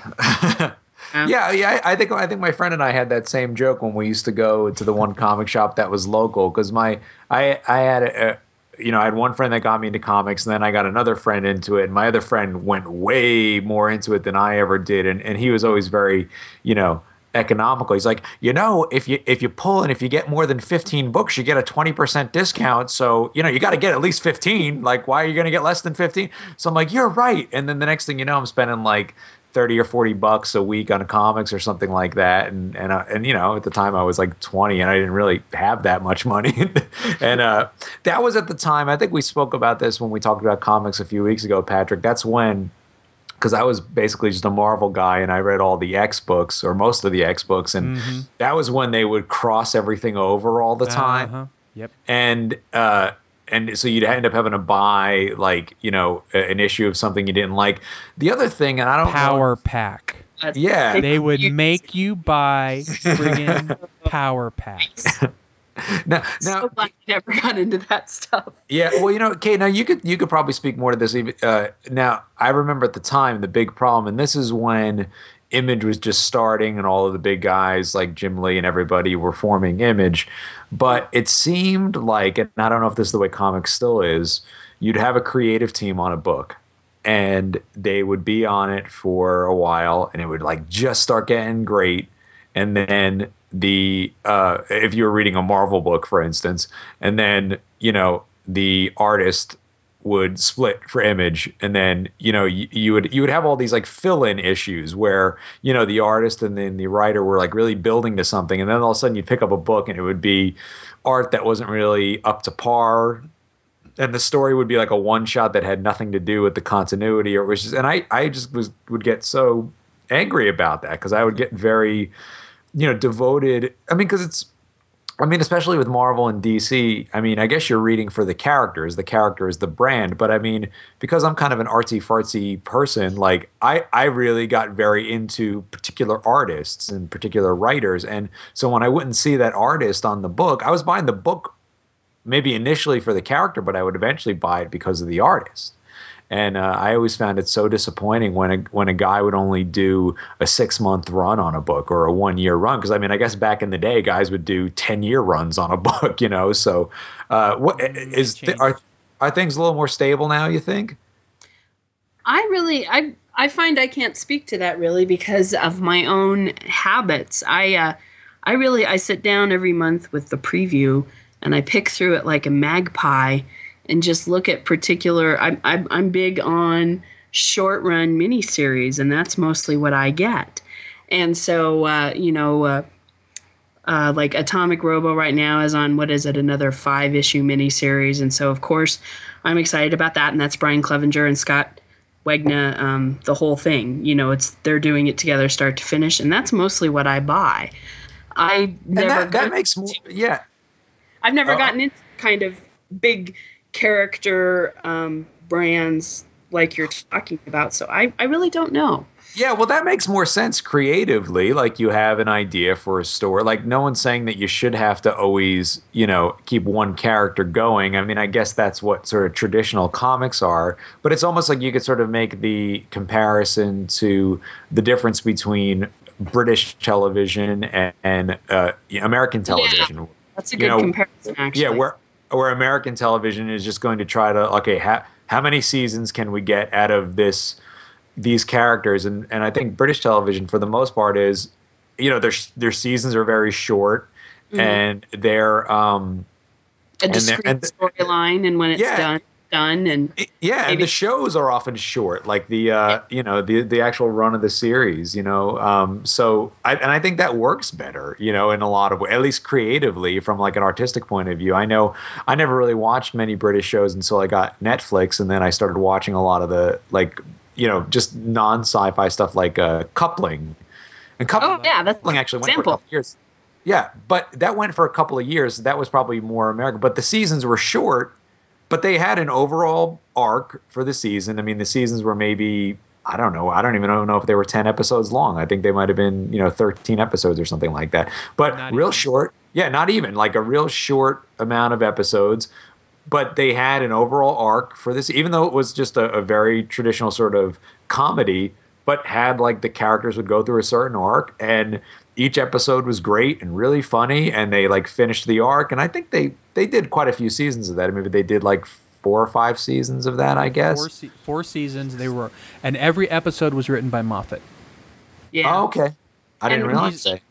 yeah, yeah. I think I think my friend and I had that same joke when we used to go to the one comic shop that was local. Because my I I had a, a you know, I had one friend that got me into comics, and then I got another friend into it. And my other friend went way more into it than I ever did. And, and he was always very, you know, economical. He's like, you know, if you if you pull and if you get more than fifteen books, you get a twenty percent discount. So, you know, you got to get at least fifteen. Like, why are you going to get less than fifteen? So I'm like, you're right. And then the next thing you know, I'm spending like thirty or forty bucks a week on comics or something like that. And, and, uh, and, you know, at the time I was like twenty and I didn't really have that much money. and uh, that was at the time, I think we spoke about this when we talked about comics a few weeks ago, Patrick. That's when, because I was basically just a Marvel guy and I read all the X books or most of the X books. And mm-hmm. that was when they would cross everything over all the time. Uh-huh. Yep. And, uh, And so you'd end up having to buy, like, you know, an issue of something you didn't like. The other thing, and I don't Power know. Pack. Yeah. They would make you buy friggin' Power Packs. now, now, so glad you never got into that stuff. Yeah, well, you know, Kate, now you could you could probably speak more to this. Uh, now, I remember at the time the big problem, and this is when Image was just starting and all of the big guys like Jim Lee and everybody were forming Image. But it seemed like, and I don't know if this is the way comics still is, you'd have a creative team on a book and they would be on it for a while and it would like just start getting great. And then the, uh, if you were reading a Marvel book, for instance, and then, you know, the artist would split for Image, and then you know you, you would you would have all these like fill-in issues where you know the artist and then the writer were like really building to something, and then all of a sudden you'd pick up a book and it would be art that wasn't really up to par, and the story would be like a one shot that had nothing to do with the continuity, or it was just, and I I just was would get so angry about that because I would get very you know devoted. I mean, because it's. I mean, especially with Marvel and D C, I mean, I guess you're reading for the characters. The character is the brand. But I mean, because I'm kind of an artsy-fartsy person, like I, I really got very into particular artists and particular writers. And so when I wouldn't see that artist on the book, I was buying the book maybe initially for the character, but I would eventually buy it because of the artist. And uh, I always found it so disappointing when a when a guy would only do a six month run on a book or a one year run. Because I mean, I guess back in the day, guys would do ten year runs on a book. You know, so uh, what is th- are are things a little more stable now? You think? I really I I find I can't speak to that really because of my own habits. I uh, I really I sit down every month with the preview and I pick through it like a magpie. And just look at particular. I'm I'm, I'm big on short run miniseries, and that's mostly what I get. And so uh, you know, uh, uh, like Atomic Robo right now is on what is it, another five issue miniseries, and so of course I'm excited about that. And that's Brian Clevenger and Scott Wegna, um, the whole thing. You know, it's they're doing it together, start to finish, and that's mostly what I buy. I never that, that makes more, yeah. I've never uh, gotten into kind of big character um, brands like you're talking about, so I, I really don't know. Yeah, well, that makes more sense creatively. Like you have an idea for a story. Like no one's saying that you should have to always, you know, keep one character going. I mean, I guess that's what sort of traditional comics are. But it's almost like you could sort of make the comparison to the difference between British television and, and uh, American television. Yeah, that's a You good know, comparison, actually. Yeah, where where American television is just going to try to okay, ha- how many seasons can we get out of this? These characters, and and I think British television for the most part is, you know, their their seasons are very short, mm-hmm. and they're um a discrete storyline, and when it's yeah, done, done, and yeah, maybe. And the shows are often short, like the uh yeah. you know the the actual run of the series, you know, um so I and I think that works better, you know, in a lot of ways, at least creatively from like an artistic point of view. I know I never really watched many British shows until I got Netflix, and then I started watching a lot of the like. You know, just non-sci-fi stuff like uh, Coupling. And Coupling, oh, yeah, that's Coupling actually went example. for a couple of years. Yeah, but that went for a couple of years. That was probably more American. But the seasons were short, but they had an overall arc for the season. I mean, the seasons were maybe, I don't know, I don't even know if they were ten episodes long. I think they might have been, you know, thirteen episodes or something like that. But not real even. short. Yeah, not even. Like a real short amount of episodes. But they had an overall arc for this, even though it was just a, a very traditional sort of comedy, but had like the characters would go through a certain arc, and each episode was great and really funny, and they like finished the arc. And I think they they did quite a few seasons of that. Maybe they did like four or five seasons of that, I guess. Four, se- four seasons they were, and every episode was written by Moffat. Yeah. Oh, okay. I didn't And realize that.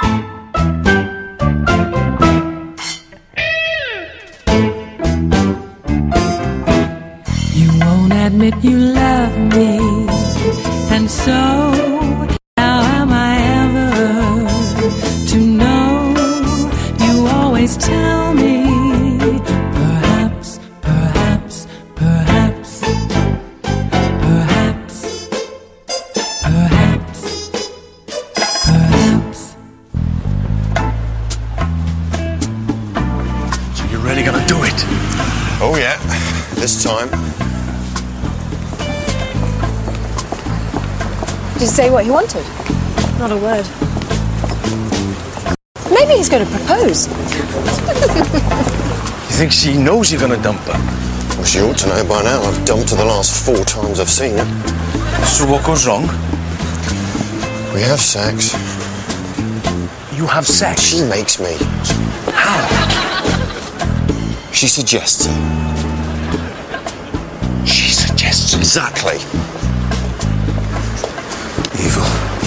Admit you love me, and so how am I ever to know? You always tell me, perhaps, perhaps, perhaps, perhaps, perhaps, perhaps. So you're really gonna do it? Oh yeah, this time. Did he say what he wanted? Not a word. Maybe he's going to propose. You think she knows you're going to dump her? Well, she ought to know by now. I've dumped her the last four times I've seen her. So what goes wrong? We have sex. You have sex? She makes me. How? She suggests it. She suggests it? Exactly. Evil.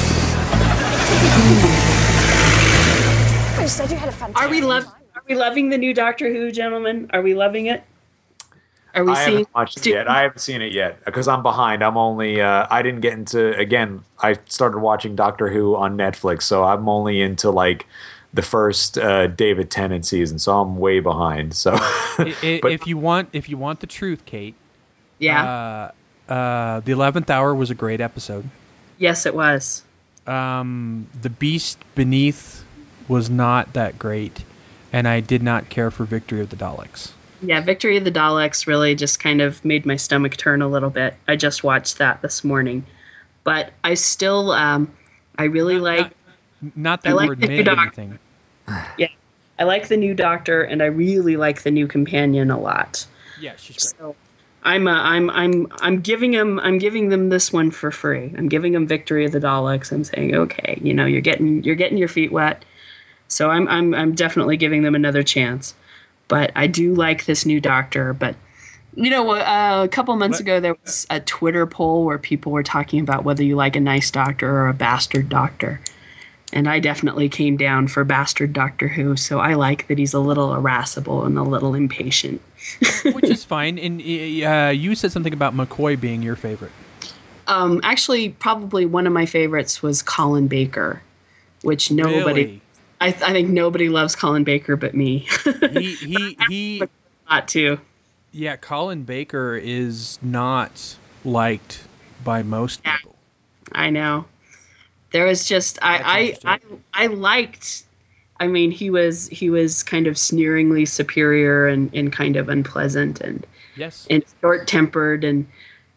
You said you had a fantastic Are we love? Are we loving the new Doctor Who, gentlemen? Are we loving it? Are we I seeing? haven't watched it yet. I haven't seen it yet because I'm behind. I'm only. Uh, I didn't get into again. I started watching Doctor Who on Netflix, so I'm only into like the first uh, David Tennant season. So I'm way behind. So, I- but, if you want, if you want the truth, Kate, Yeah. uh, uh, the eleventh hour was a great episode. Yes, it was. Um, the Beast Beneath was not that great, and I did not care for Victory of the Daleks. Yeah, Victory of the Daleks really just kind of made my stomach turn a little bit. I just watched that this morning, but I still, um, I really Not- like. Not, not that I like word the new meant Doctor. anything. Yeah, I like the new Doctor, and I really like the new companion a lot. Yeah, she's great. So I'm, uh, I'm, I'm, I'm giving them, I'm giving them this one for free. I'm giving them Victory of the Daleks. I'm saying, okay, you know, you're getting, you're getting your feet wet. So I'm, I'm, I'm definitely giving them another chance. But I do like this new Doctor. But you know, uh, a couple months ago there was a Twitter poll where people were talking about whether you like a nice Doctor or a bastard Doctor. And I definitely came down for bastard Doctor Who, so I like that he's a little irascible and a little impatient. Which is fine. And uh, you said something about McCoy being your favorite. Um, actually, probably one of my favorites was Colin Baker, which nobody, Really? I, th- I think nobody loves Colin Baker but me. He he he. Not too. Yeah, Colin Baker is not liked by most Yeah. people. I know. There was just I, I, I I liked. I mean, he was he was kind of sneeringly superior and, and kind of unpleasant and Yes. and short tempered and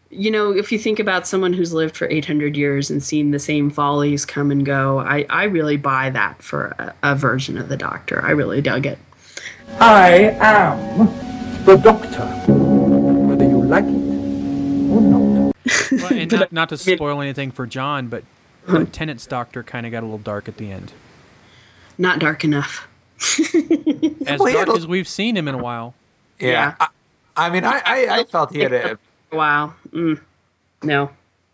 you know, if you think about someone who's lived for eight hundred years and seen the same follies come and go, I, I really buy that for a, a version of the Doctor. I really dug it. I am the Doctor, whether you like it or not. Well, and not, not to spoil anything for John, but, but Tennant's Doctor kind of got a little dark at the end. Not dark enough. As dark as we've seen him in a while. Yeah. Yeah. I, I mean, I, I, I felt he had a... Wow. Mm. No.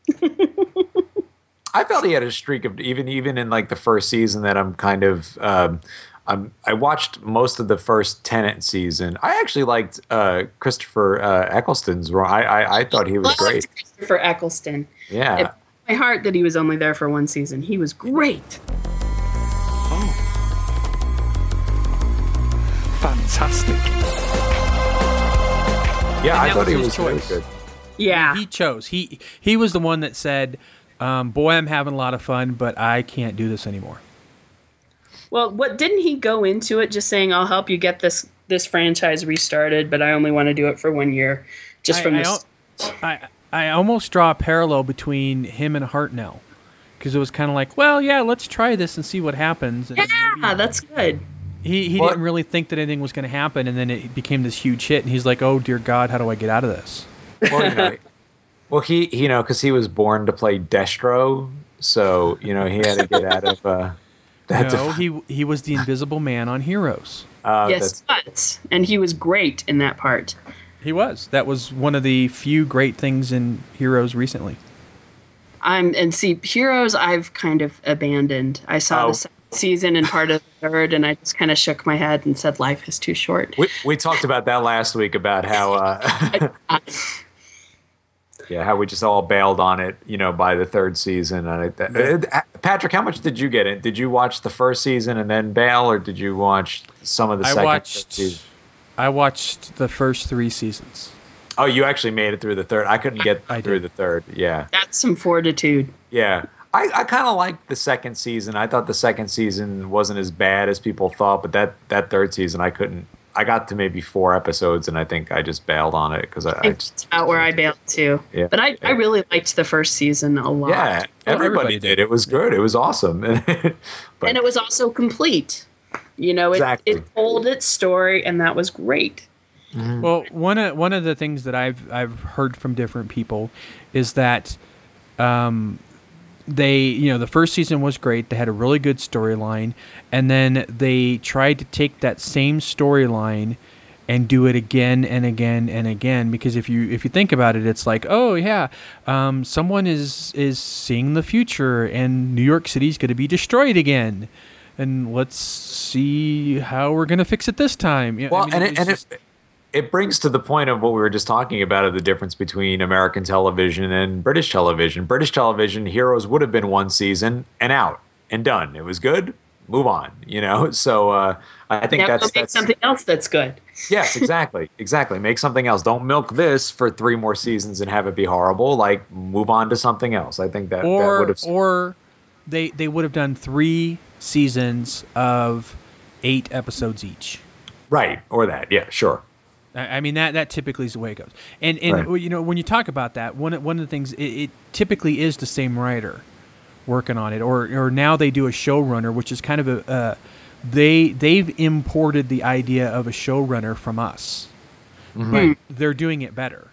I felt he had a streak of even even in like the first season that I'm kind of um, I'm I watched most of the first Tennant season. I actually liked uh, Christopher uh, Eccleston's role. I, I I thought he was Loved great. Christopher Eccleston. Yeah. It broke my heart that he was only there for one season. He was great. Fantastic. Yeah, I that thought was he his was really choice. good. Yeah. He chose. He he was the one that said, um, "Boy, I'm having a lot of fun, but I can't do this anymore." Well, what didn't he go into it just saying, "I'll help you get this this franchise restarted, but I only want to do it for one year," just I, from I, this. al- I I almost draw a parallel between him and Hartnell, because it was kind of like, well, yeah, let's try this and see what happens. And Yeah, that's good. He he What? didn't really think that anything was going to happen, and then it became this huge hit, and he's like, "Oh dear God, how do I get out of this?" Well, you know, well, he you know because he was born to play Destro, so you know he had to get out of uh, that. No, he he was the Invisible Man on Heroes. uh, Yes, that's- but and he was great in that part. He was. That was one of the few great things in Heroes recently. I'm and see Heroes. I've kind of abandoned. I saw Oh. the second season and part of the third, and I just kind of shook my head and said, "Life is too short." we we talked about that last week about how. Uh, Yeah, how we just all bailed on it, you know, by the third season. And it, uh, Patrick, how much did you get in? Did you watch the first season and then bail, or did you watch some of the I second watched. season? I watched the first three seasons. Oh, you actually made it through the third. I couldn't get I through did. the third. Yeah, That's some fortitude. yeah. I, I kind of liked the second season. I thought the second season wasn't as bad as people thought, but that, that third season, I couldn't. I got to maybe four episodes, and I think I just bailed on it because I, I I think just that's about where I bailed too. Yeah. But I, I really liked the first season a lot. yeah. Well, Everybody, everybody did. did. It was good. It was awesome. but And it was also complete. You know, it, Exactly. it told its story, and that was great. Well, one of one of the things that I've I've heard from different people is that um, they you know the first season was great. They had a really good storyline, and then they tried to take that same storyline and do it again and again and again. Because if you if you think about it, it's like, oh yeah, um, someone is is seeing the future, and New York City's going to be destroyed again. And let's see how we're going to fix it this time. You know, I Well, mean, and it it, was and just- it, it brings to the point of what we were just talking about of the difference between American television and British television. British television, Heroes would have been one season and out and done. It was good. Move on. You know. So uh, I think Now that's, go make that's something else that's good. yes, exactly, exactly. Make something else. Don't milk this for three more seasons and have it be horrible. Like move on to something else. I think that that or would have. or they they would have done three seasons of eight episodes each. Right, or that. Yeah, sure. I I mean that that typically is the way it goes. And and Right. you know when you talk about that, one of- one of the things it, it typically is the same writer working on it, or or now they do a showrunner, which is kind of a uh, they they've imported the idea of a showrunner from us, but they're doing it better.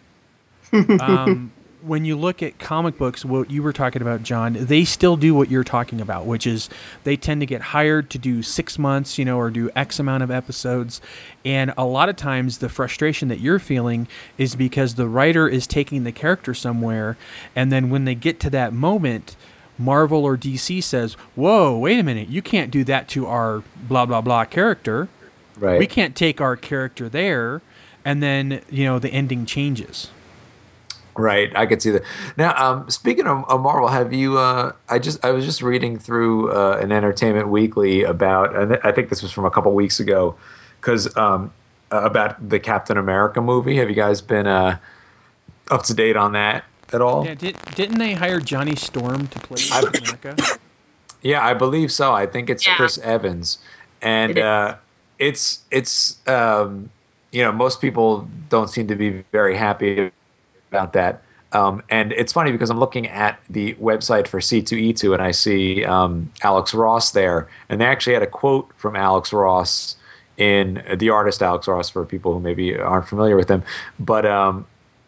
um, when you look at comic books, what you were talking about, John, they still do what you're talking about, which is they tend to get hired to do six months, you know, or do X amount of episodes. And a lot of times the frustration that you're feeling is because the writer is taking the character somewhere. And then when they get to that moment, Marvel or D C says, whoa, wait a minute, you can't do that to our blah, blah, blah character. Right. We can't take our character there. And then, you know, the ending changes. Right, I could see that. Now, um, speaking of, of Marvel, have you? Uh, I just I was just reading through uh, an Entertainment Weekly about, and I think this was from a couple weeks ago, because um, about the Captain America movie. Have you guys been uh, up to date on that at all? Yeah, did, didn't they hire Johnny Storm to play Captain America? Yeah, I believe so. I think it's Yeah. Chris Evans, and It is. uh, it's it's um, you know most people don't seem to be very happy about that. Um, and it's funny because I'm looking at the website for C two E two and I see um, Alex Ross there. And they actually had a quote from Alex Ross in the artist Alex Ross for people who maybe aren't familiar with him. But um,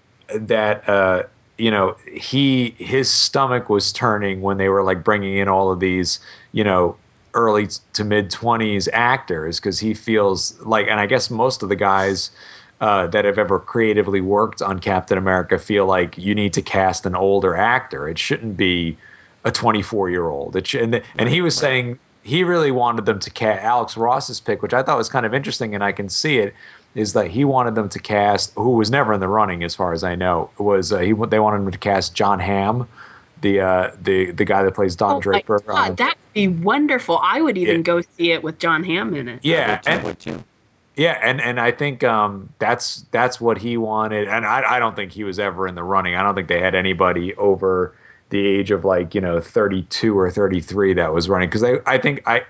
that, uh, you know, he his stomach was turning when they were like bringing in all of these, you know, early to mid twenties actors because he feels like, and I guess most of the guys Uh, that have ever creatively worked on Captain America feel like you need to cast an older actor. It shouldn't be a twenty-four-year-old. It should, and, and he was saying he really wanted them to cast Alex Ross's pick, which I thought was kind of interesting, and I can see it, is that he wanted them to cast, who was never in the running as far as I know, was uh, he they wanted him to cast John Hamm, the uh, the the guy that plays Don oh Draper. My God, um, that would be wonderful. I would even yeah. go see it with John Hamm in it. Yeah, and, and, Yeah, and, and I think um, that's that's what he wanted, and I, I don't think he was ever in the running. I don't think they had anybody over the age of like you know thirty-two or thirty-three that was running because I think I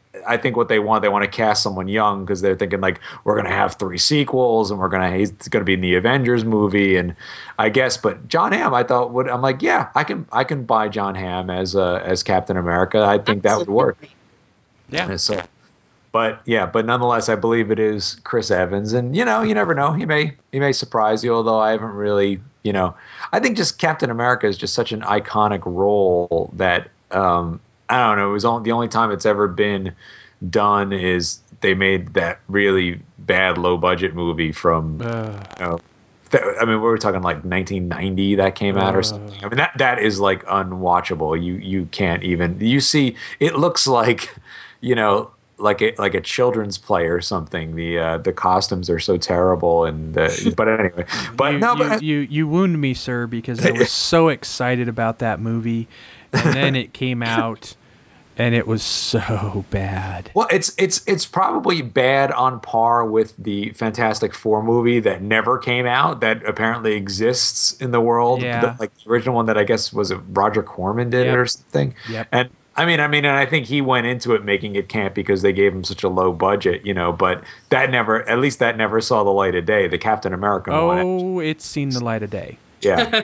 I think what they want they want to cast someone young because they're thinking like we're gonna have three sequels and we're gonna he's gonna be in the Avengers movie and I guess but John Hamm I thought would I'm like yeah I can I can buy John Hamm as uh, as Captain America. I think Absolutely. that would work. Yeah. And so. But yeah, but nonetheless, I believe it is Chris Evans, and you know, you never know. He may he may surprise you. Although I haven't really, you know, I think just Captain America is just such an iconic role that um, I don't know. It was only, the only time it's ever been done is they made that really bad low budget movie from. Uh. You know, th- I mean, we were talking like nineteen ninety that came out uh. or something. I mean, that that is like unwatchable. You you can't even you see. It looks like, you know. Like a like a children's play or something. The uh, the costumes are so terrible, and the, but anyway, but you, no, you, but you you wound me, sir, because I was so excited about that movie, and then it came out, and it was so bad. Well, it's it's it's probably bad on par with the Fantastic Four movie that never came out that apparently exists in the world. Yeah. The, like the original one that I guess was it Roger Corman did yep. it or something. Yep. And I mean, I mean, and I think he went into it making it camp because they gave him such a low budget, you know. But that never, at least that never saw the light of day. The Captain America oh, one. Oh, it's seen the light of day. Yeah.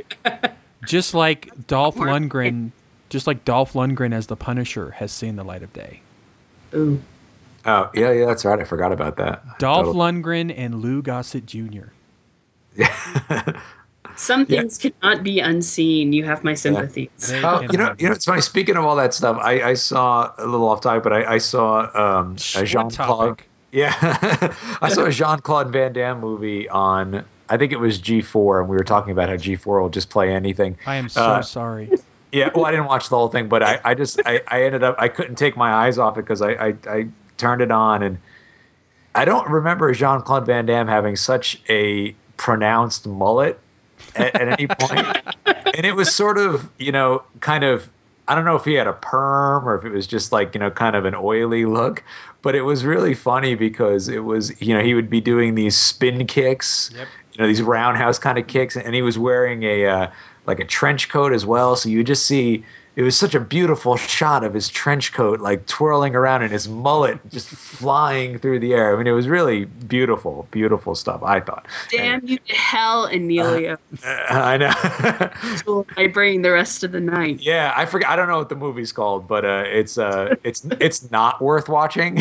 Just like Dolph Lundgren, just like Dolph Lundgren as the Punisher has seen the light of day. Ooh. Oh yeah, yeah, that's right. I forgot about that. Dolph Totally. Lundgren and Lou Gossett Junior Yeah. Some things yeah. cannot be unseen. You have my sympathies. Yeah. Oh, you know, you know, it's funny. Speaking of all that stuff, I, I saw a little off topic, but I, I saw um, a Jean Claude. Yeah, I saw a Jean Claude Van Damme movie on. I think it was G four, and we were talking about how G four will just play anything. I am so uh, sorry. Yeah, well, I didn't watch the whole thing, but I, I just, I, I ended up, I couldn't take my eyes off it because I, I, I turned it on, and I don't remember Jean Claude Van Damme having such a pronounced mullet. at, at any point. And it was sort of, you know, kind of, I don't know if he had a perm or if it was just like, you know, kind of an oily look, but it was really funny because it was, you know, he would be doing these spin kicks, yep. you know, these roundhouse kind of kicks, and he was wearing a, uh, like a trench coat as well. So you just see, it was such a beautiful shot of his trench coat, like twirling around and his mullet just flying through the air. I mean, it was really beautiful, beautiful stuff, I thought. Damn and, you to hell, Emilio. Uh, I know. Told my brain the rest of the night. Yeah, I forget. I don't know what the movie's called, but uh, it's uh, it's it's not worth watching.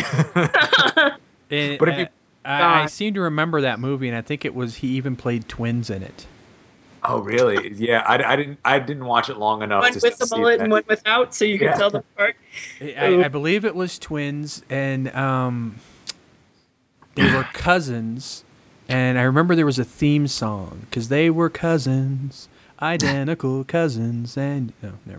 it, but if you, uh, I, I seem to remember that movie, and I think it was he even played twins in it. Oh really? Yeah, I, I didn't I didn't watch it long enough. One to with the see mullet that. and one without, so you can Yeah. tell them apart. I, I believe it was twins, and um, they were cousins. And I remember there was a theme song because they were cousins, identical cousins, and no, never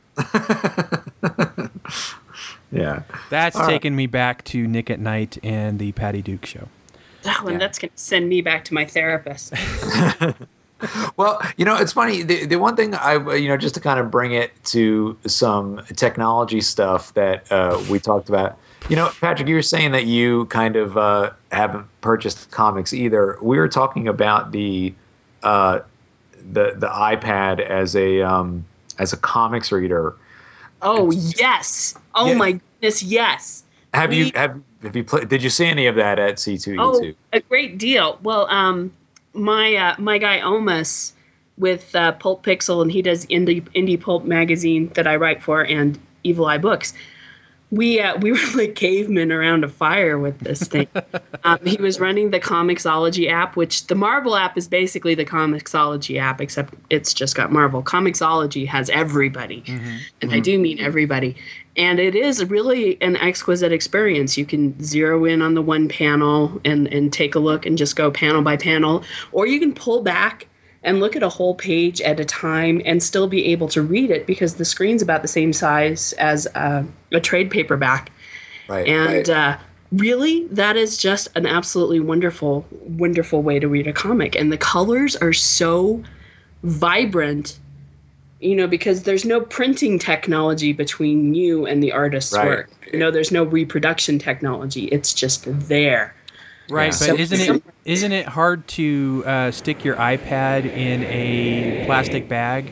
mind. Yeah, that's All taken right. me back to Nick at Night and the Patty Duke Show. That one, Yeah. that's going to send me back to my therapist. Well, you know, it's funny. The, the one thing I, you know, just to kind of bring it to some technology stuff that uh, we talked about. You know, Patrick, you were saying that you kind of uh, haven't purchased comics either. We were talking about the uh, the the iPad as a um, as a comics reader. Oh yes! Oh Yeah. my goodness, yes. Have We- you have have you played? Did you see any of that at C two E two? Oh, a great deal. Well, um, my uh, my guy Omas with uh, Pulp Pixel, and he does indie indie pulp magazine that I write for, and Evil Eye Books. We uh, we were like cavemen around a fire with this thing. um, he was running the Comixology app, which the Marvel app is basically the Comixology app, except it's just got Marvel. Comixology has everybody, mm-hmm. and mm-hmm. I do mean everybody. And it is really an exquisite experience. You can zero in on the one panel and, and take a look and just go panel by panel, or you can pull back and look at a whole page at a time and still be able to read it because the screen's about the same size as uh, a trade paperback. Right. And right. Uh, really, that is just an absolutely wonderful, wonderful way to read a comic. And the colors are so vibrant, you know, because there's no printing technology between you and the artist's right. work. You know, there's no reproduction technology. It's just there. Right, Yeah. but So- isn't so- it isn't it hard to uh, stick your iPad in a plastic bag,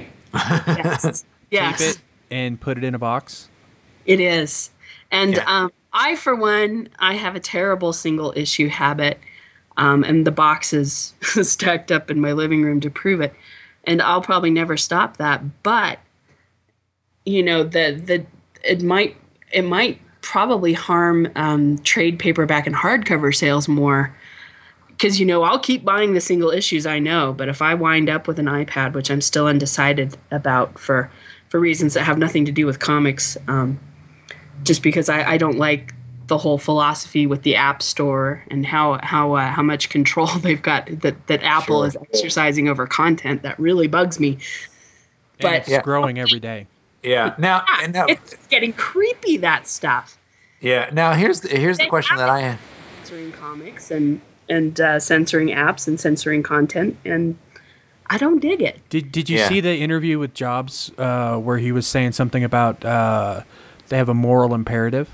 Yes. yes. tape it, and put it in a box? It is. And Yeah. um, I, for one, I have a terrible single issue habit, um, and the box is stacked up in my living room to prove it. And I'll probably never stop that. But, you know, the the it might it might probably harm um, trade paperback and hardcover sales more. Because, you know, I'll keep buying the single issues, I know. But if I wind up with an iPad, which I'm still undecided about for, for reasons that have nothing to do with comics, um, just because I, I don't like the whole philosophy with the App Store and how how uh, how much control they've got that, that Apple Sure. is exercising over content. That really bugs me. And But it's Yeah. growing every day. Yeah. Now, yeah, and now, it's getting creepy, that stuff. yeah. Now, here's the, here's the They question that I had. Censoring comics and and uh, censoring apps and censoring content, and I don't dig it. Did Did you Yeah. see the interview with Jobs uh, where he was saying something about uh, they have a moral imperative?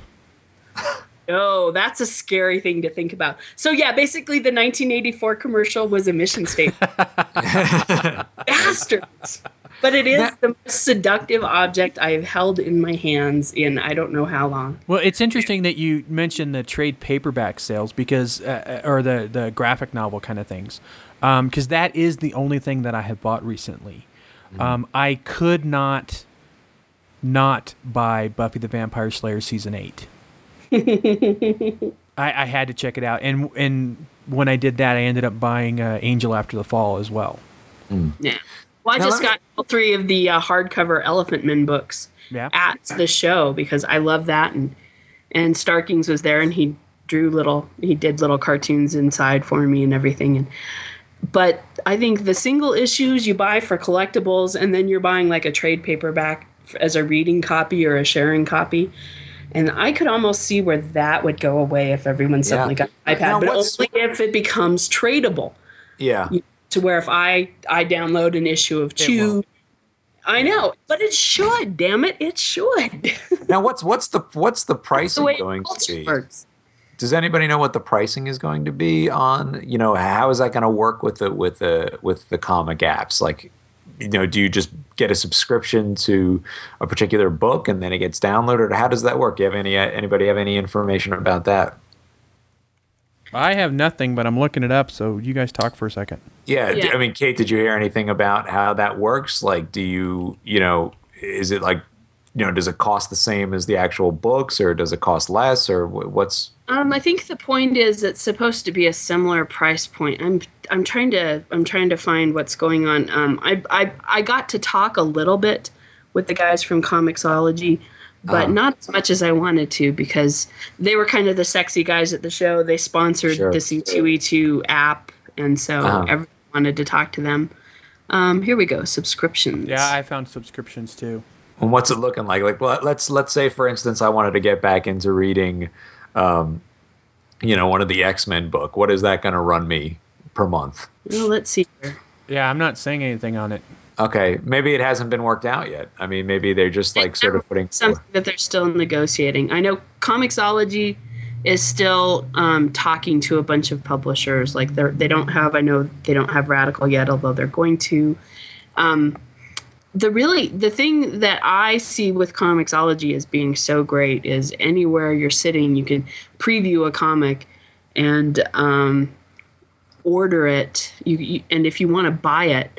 Oh, that's a scary thing to think about. So yeah, basically the nineteen eighty-four commercial was a mission statement. Bastards. But it is the most seductive object I have held in my hands in I don't know how long. Well, it's interesting that you mentioned the trade paperback sales because, uh, or the, the graphic novel kind of things, because um, that is the only thing that I have bought recently. Mm-hmm. Um, I could not not buy Buffy the Vampire Slayer season eight. I, I had to check it out, and and when I did that, I ended up buying uh, Angel After the Fall as well. Mm. Yeah. Well, I Now, just let me- got all three of the uh, hardcover Elephant Men books Yeah. at the show because I love that, and and Starkings was there, and he drew little, he did little cartoons inside for me and everything, and but I think the single issues you buy for collectibles, and then you're buying like a trade paperback as a reading copy or a sharing copy. And I could almost see where that would go away if everyone suddenly Yeah. got an iPad, Now, but what's- only if it becomes tradable. Yeah. To where if I I download an issue of Chew, won't. I know, but it should. Damn it, it should. Now, what's what's the what's the That's the pricing way going to culture be? works. Does anybody know what the pricing is going to be on? You know, how is that going to work with the with the with the comic apps? Like, you know, do you just get a subscription to a particular book and then it gets downloaded? How does that work? Do you have any uh, anybody have any information about that? I have nothing, but I'm looking it up, so you guys talk for a second. Yeah, d- Yeah. I mean, Kate, did you hear anything about how that works? Like, do you, you know, is it like, you know, does it cost the same as the actual books, or does it cost less, or wh- what's? Um, I think the point is it's supposed to be a similar price point. I'm I'm trying to I'm trying to find what's going on. Um, I I I got to talk a little bit with the guys from Comixology, but Uh-huh. not as much as I wanted to because they were kind of the sexy guys at the show. They sponsored Sure. the C two E two app, and so Uh-huh. everyone wanted to talk to them. Um, here we go, subscriptions. Yeah, I found subscriptions too. And what's it looking like? Like, let- let's let's say, for instance, I wanted to get back into reading, um, you know, one of the X-Men book. What is that going to run me per month? Well, let's see here. Yeah, I'm not saying anything on it. Okay, maybe it hasn't been worked out yet. I mean, maybe they're just like sort of putting. something that they're still negotiating. I know Comixology is still um, talking to a bunch of publishers. Like they they don't have. I know they don't have Radical yet, although they're going to. Um, the really the thing that I see with Comixology as being so great is anywhere you're sitting, you can preview a comic and um, order it. You, you and if you want to buy it.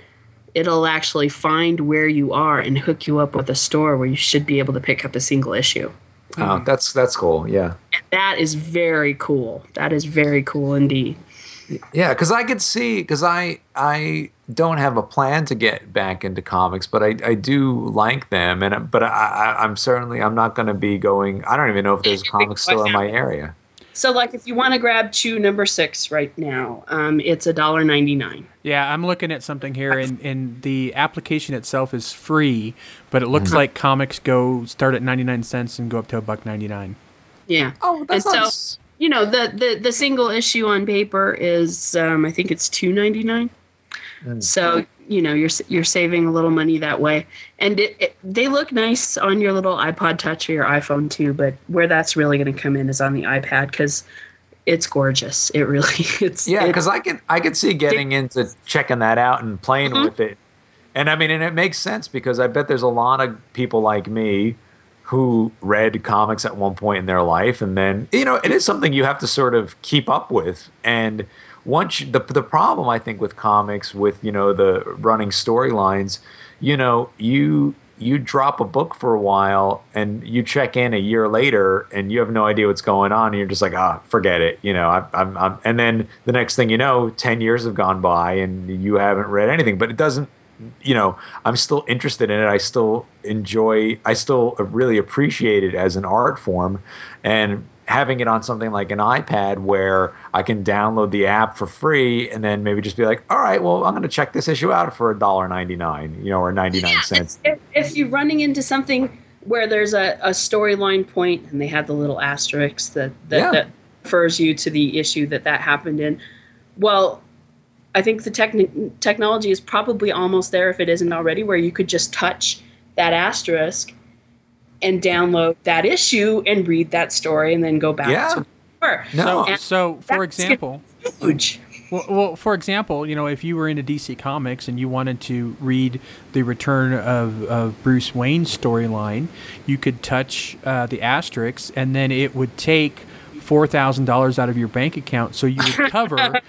it'll actually find where you are and hook you up with a store where you should be able to pick up a single issue. Oh, that's that's cool. Yeah. And that is very cool. That is very cool indeed. Yeah, because I could see, because I I don't have a plan to get back into comics, but I, I do like them, and but I, I I'm certainly I'm not going to be going. I don't even know if there's a comic store in my area. So, like, if you want to grab Chew number six right now, um, it's a dollar ninety nine. Yeah, I'm looking at something here, and, and the application itself is free, but it looks mm-hmm. like comics go start at ninety-nine cents and go up to a buck ninety-nine. Yeah. Oh, that's and not... so, you know, the, the, the single issue on paper is, um, I think it's two ninety-nine. Mm. So, you know, you're you're saving a little money that way. And it, it, they look nice on your little iPod Touch or your iPhone too, but where that's really going to come in is on the iPad, because it's gorgeous. It really it's yeah, because it, I can I could see getting into checking that out and playing mm-hmm. with it. And I mean, and it makes sense because I bet there's a lot of people like me who read comics at one point in their life, and then, you know, it is something you have to sort of keep up with. And once you, the the problem I think with comics, with, you know, the running storylines, you know, you you drop a book for a while and you check in a year later and you have no idea what's going on, and you're just like, ah, forget it, you know. I, I'm, I'm, and then the next thing you know, ten years have gone by and you haven't read anything. But it doesn't. You know, I'm still interested in it. I still enjoy, I still really appreciate it as an art form. And having it on something like an iPad where I can download the app for free and then maybe just be like, all right, well, I'm going to check this issue out for a dollar ninety-nine, you know, or ninety-nine yeah, cents. If, if you're running into something where there's a, a storyline point and they have the little asterisk that, that, yeah. that refers you to the issue that that happened in, well, I think the techni- technology is probably almost there, if it isn't already, where you could just touch that asterisk and download that issue and read that story and then go back yeah. to her. No. And so, for example, huge. Well, well, for example, you know, if you were into D C Comics and you wanted to read the return of, of Bruce Wayne's storyline, you could touch uh, the asterisk, and then it would take four thousand dollars out of your bank account, so you would cover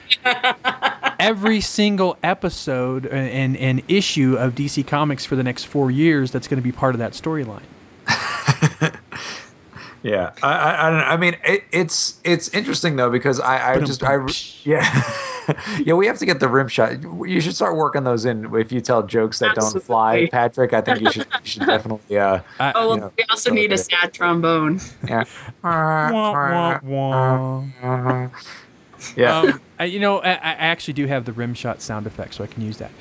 every single episode and, and issue of D C Comics for the next four years that's going to be part of that storyline. Yeah, I, I, I mean, it, it's it's interesting though, because I, I just I yeah yeah we have to get the rim shot. You should start working those in. If you tell jokes that Absolutely. don't fly, Patrick, I think you should you should definitely. Uh, I, oh, well, you know, we also need a sad trombone. Yeah. wah, wah, wah. Yeah. Um, I, you know, I, I actually do have the rim shot sound effect, so I can use that.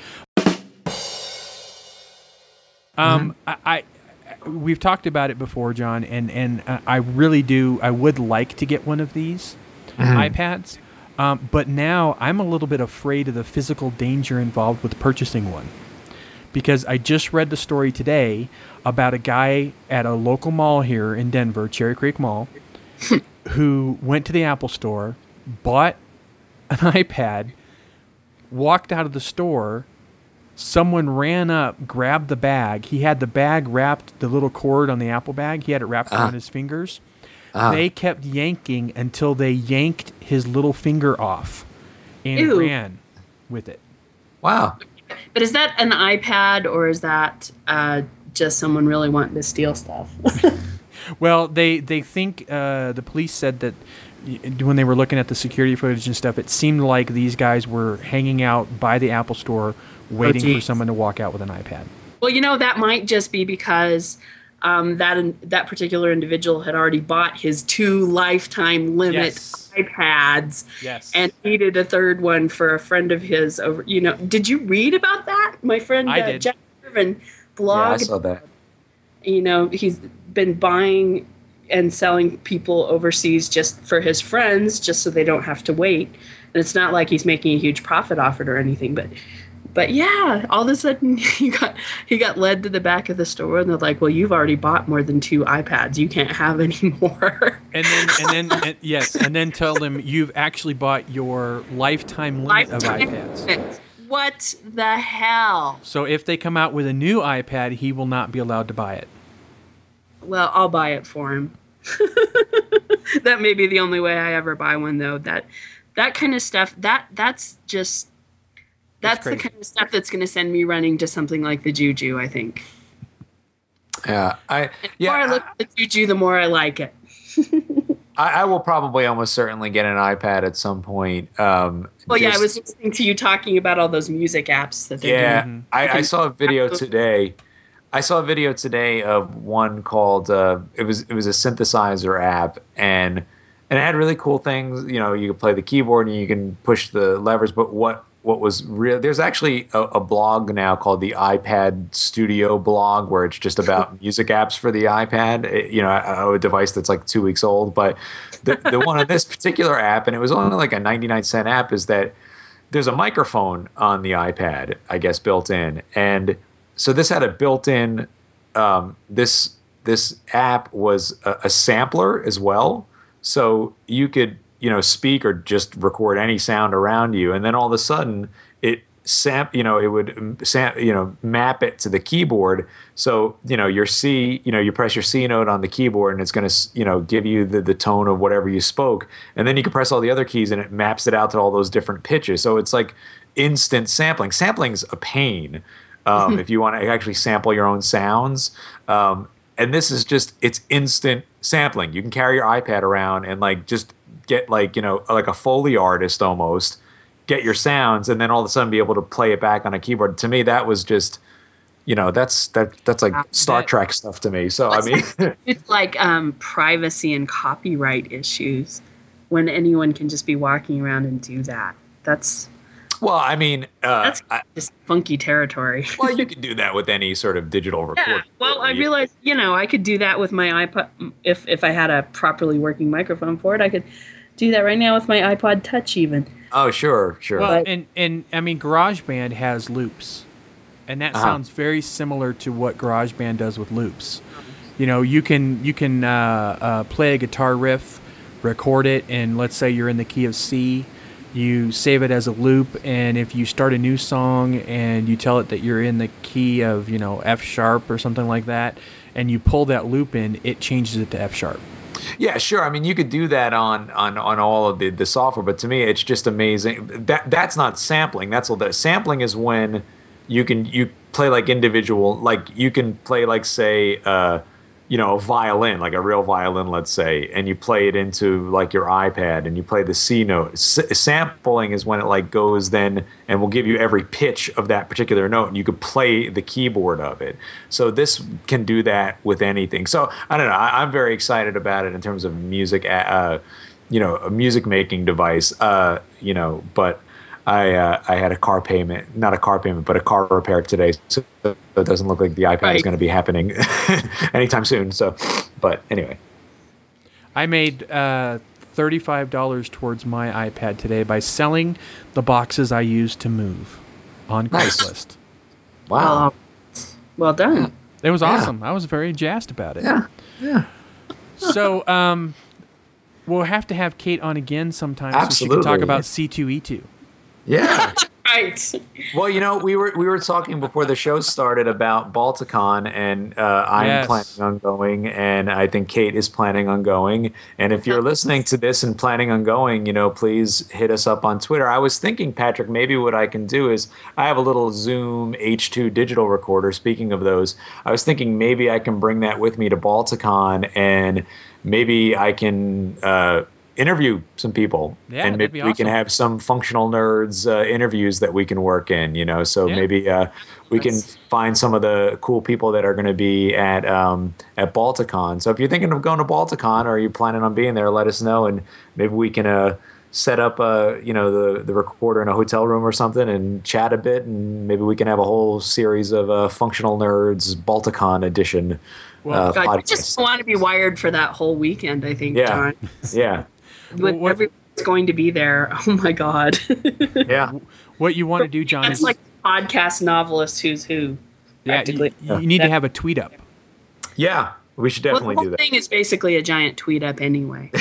Um, mm-hmm. I. I We've talked about it before, John, and, and uh, I really do. I would like to get one of these mm-hmm. iPads, um, but now I'm a little bit afraid of the physical danger involved with purchasing one, because I just read the story today about a guy at a local mall here in Denver, Cherry Creek Mall, who went to the Apple Store, bought an iPad, walked out of the store. Someone ran up, grabbed the bag. He had the bag wrapped, the little cord on the Apple bag. He had it wrapped uh-huh. around his fingers. Uh-huh. They kept yanking until they yanked his little finger off and Ew. ran with it. Wow. But is that an iPad, or is that uh, just someone really wanting to steal stuff? Well, they, they think, uh, the police said that when they were looking at the security footage and stuff, it seemed like these guys were hanging out by the Apple Store waiting oh, for someone to walk out with an iPad. Well, you know, that might just be because um, that that particular individual had already bought his two lifetime limit yes. iPads yes. and needed a third one for a friend of his. Over, you know, did you read about that? My friend I uh, did. Jeff Irvin blogged. Yeah, I saw that. You know, he's been buying and selling people overseas just for his friends, just so they don't have to wait. And it's not like he's making a huge profit off it or anything, but. But yeah, all of a sudden he got he got led to the back of the store, and they're like, "Well, you've already bought more than two iPads. You can't have any more." And then, and then, and, yes, and then tell them you've actually bought your lifetime limit Lifetime of iPads. limit. What the hell? So if they come out with a new iPad, he will not be allowed to buy it. Well, I'll buy it for him. That may be the only way I ever buy one, though. That that kind of stuff. That that's just. That's the kind of stuff that's going to send me running to something like the Juju, I think. Yeah, I The yeah. more I look at the Juju, the more I like it. I, I will probably almost certainly get an iPad at some point. Um, Well, yeah, I just- was listening to you talking about all those music apps that they're Yeah, doing. I, I saw a video today. I saw a video today of one called uh, it was it was a synthesizer app, and and it had really cool things. You know, you could play the keyboard and you can push the levers. But what what was real? There's actually a, a blog now called the iPad Studio blog, where it's just about music apps for the iPad. It- you know, a, a device that's like two weeks old. But the the one on this particular app, and it was only like a ninety-nine cent app, is that there's a microphone on the iPad, I guess, built in. And so this had a built-in, um, this this app was a, a sampler as well. So you could, you know, speak or just record any sound around you. And then all of a sudden it sam you know, it would sam you know, map it to the keyboard. So, you know, your C, you know, you press your C note on the keyboard and it's going to, you know, give you the, the tone of whatever you spoke. And then you can press all the other keys and it maps it out to all those different pitches. So it's like instant sampling. Sampling's a pain um, if you want to actually sample your own sounds. Um, and this is just, it's instant sampling. You can carry your iPad around and like just get like, you know, like a Foley artist almost, get your sounds and then all of a sudden be able to play it back on a keyboard. To me, that was just, you know, that's that that's like Star Trek stuff to me. So I mean, It's like um, privacy and copyright issues when anyone can just be walking around and do that. That's well, I mean, uh, that's I, just funky territory. well, you can do that with any sort of digital recording. Yeah, well, I You- realized, you know, I could do that with my iPod. If if I had a properly working microphone for it, I could do that right now with my iPod Touch even. Oh, sure, sure. Well, and and I mean, GarageBand has loops, and that Uh-huh. sounds very similar to what GarageBand does with loops. You know, you can you can uh, uh, play a guitar riff, record it, and let's say you're in the key of C. You save it as a loop, and if you start a new song and you tell it that you're in the key of, you know, F sharp or something like that, and you pull that loop in, it changes it to F sharp. Yeah, sure. I mean, you could do that on on, on all of the, the software, but to me, it's just amazing. That that's not sampling. That's all. That sampling is when you can you play like individual, like you can play like say, uh, you know, a violin, like a real violin, let's say, and you play it into like your iPad, and you play the C note. S- sampling is when it like goes then and will give you every pitch of that particular note, and you could play the keyboard of it. So this can do that with anything. So I don't know. I, I'm very excited about it in terms of music, uh, you know, a music making device. Uh, you know, but I uh, I had a car payment, not a car payment, but a car repair today, so it doesn't look like the iPad is Right. going to be happening anytime soon. So, but anyway, I made uh, thirty-five dollars towards my iPad today by selling the boxes I used to move on Nice. Craigslist. wow, Well done. It was Yeah. awesome. I was very jazzed about it. yeah, yeah, So, um, we'll have to have Kate on again sometime so she can talk Absolutely. about C two E two. yeah. Right. Well, you know, we were we were talking before the show started about Balticon, and uh, I'm Yes. planning on going, and I think Kate is planning on going. And if you're listening to this and planning on going, you know, please hit us up on Twitter. I was thinking, Patrick, maybe what I can do is I have a little Zoom H two digital recorder. Speaking of those, I was thinking maybe I can bring that with me to Balticon, and maybe I can. Uh, interview some people Yeah, and that'd maybe be we can awesome. have some functional nerds uh, interviews that we can work in, you know, so Yeah. maybe uh, we can Yes. find some of the cool people that are going to be at um, at Balticon. So if you're thinking of going to Balticon or you're planning on being there, let us know, and maybe we can uh, set up uh, you know the the recorder in a hotel room or something and chat a bit, and maybe we can have a whole series of uh, functional nerds Balticon edition uh, God, you podcasts. just want to be wired for that whole weekend, I think, Yeah. John. Yeah, When What- everyone's going to be there. Oh my God. yeah. What you want to do, John, That's is like podcast novelist who's who. yeah, you, practically. you need to have a tweet up. Yeah, we should Well, definitely the do whole that. thing is basically a giant tweet up anyway.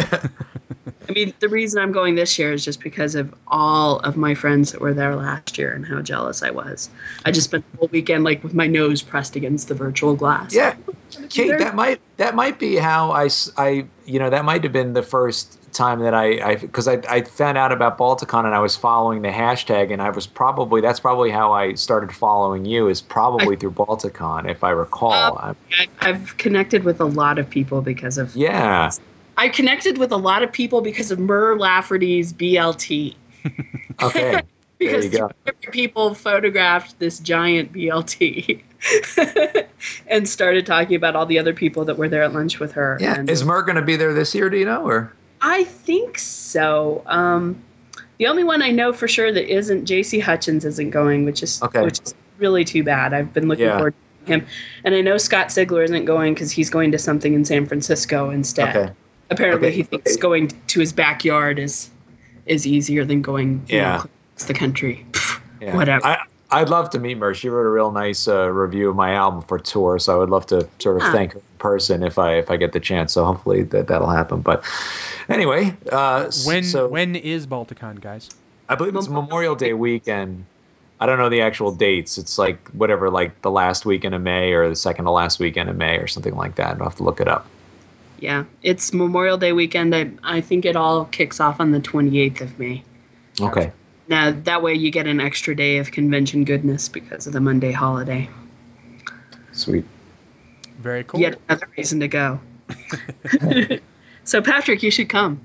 I mean, the reason I'm going this year is just because of all of my friends that were there last year and how jealous I was. I just spent the whole weekend like with my nose pressed against the virtual glass. Yeah, Kate, that might that might be how I, s- I- you know that might have been the first time that I, because I, I, I found out about Balticon and I was following the hashtag, and I was probably, that's probably how I started following you, is probably I, through Balticon, if I recall. Uh, I've connected with a lot of people because of. Yeah. I connected with a lot of people because of Mur Lafferty's B L T. Okay. Because people photographed this giant B L T and started talking about all the other people that were there at lunch with her. Yeah. And, is Mur going to be there this year? Do you know? Or I think so. Um, the only one I know for sure that isn't, J C Hutchins isn't going, which is okay. which is really too bad. I've been looking yeah. forward to him, and I know Scott Sigler isn't going because he's going to something in San Francisco instead. Okay. Apparently, okay. he thinks going to his backyard is is easier than going you yeah. know, across the country. Yeah. Whatever. I, I'd love to meet Mur. She wrote a real nice uh, review of my album for tour, so I would love to sort of huh. thank her in person if I if I get the chance. So hopefully that that'll happen. But anyway, uh, when so when is Balticon, guys? I believe it's Memorial Day weekend. I don't know the actual dates. It's like whatever, like the last weekend of May or the second to last weekend of May or something like that. I'll have to look it up. Yeah, it's Memorial Day weekend. I I think it all kicks off on the twenty-eighth of May. Okay. Now, that way you get an extra day of convention goodness because of the Monday holiday. Sweet. Very cool. Yet another reason to go. So, Patrick, you should come.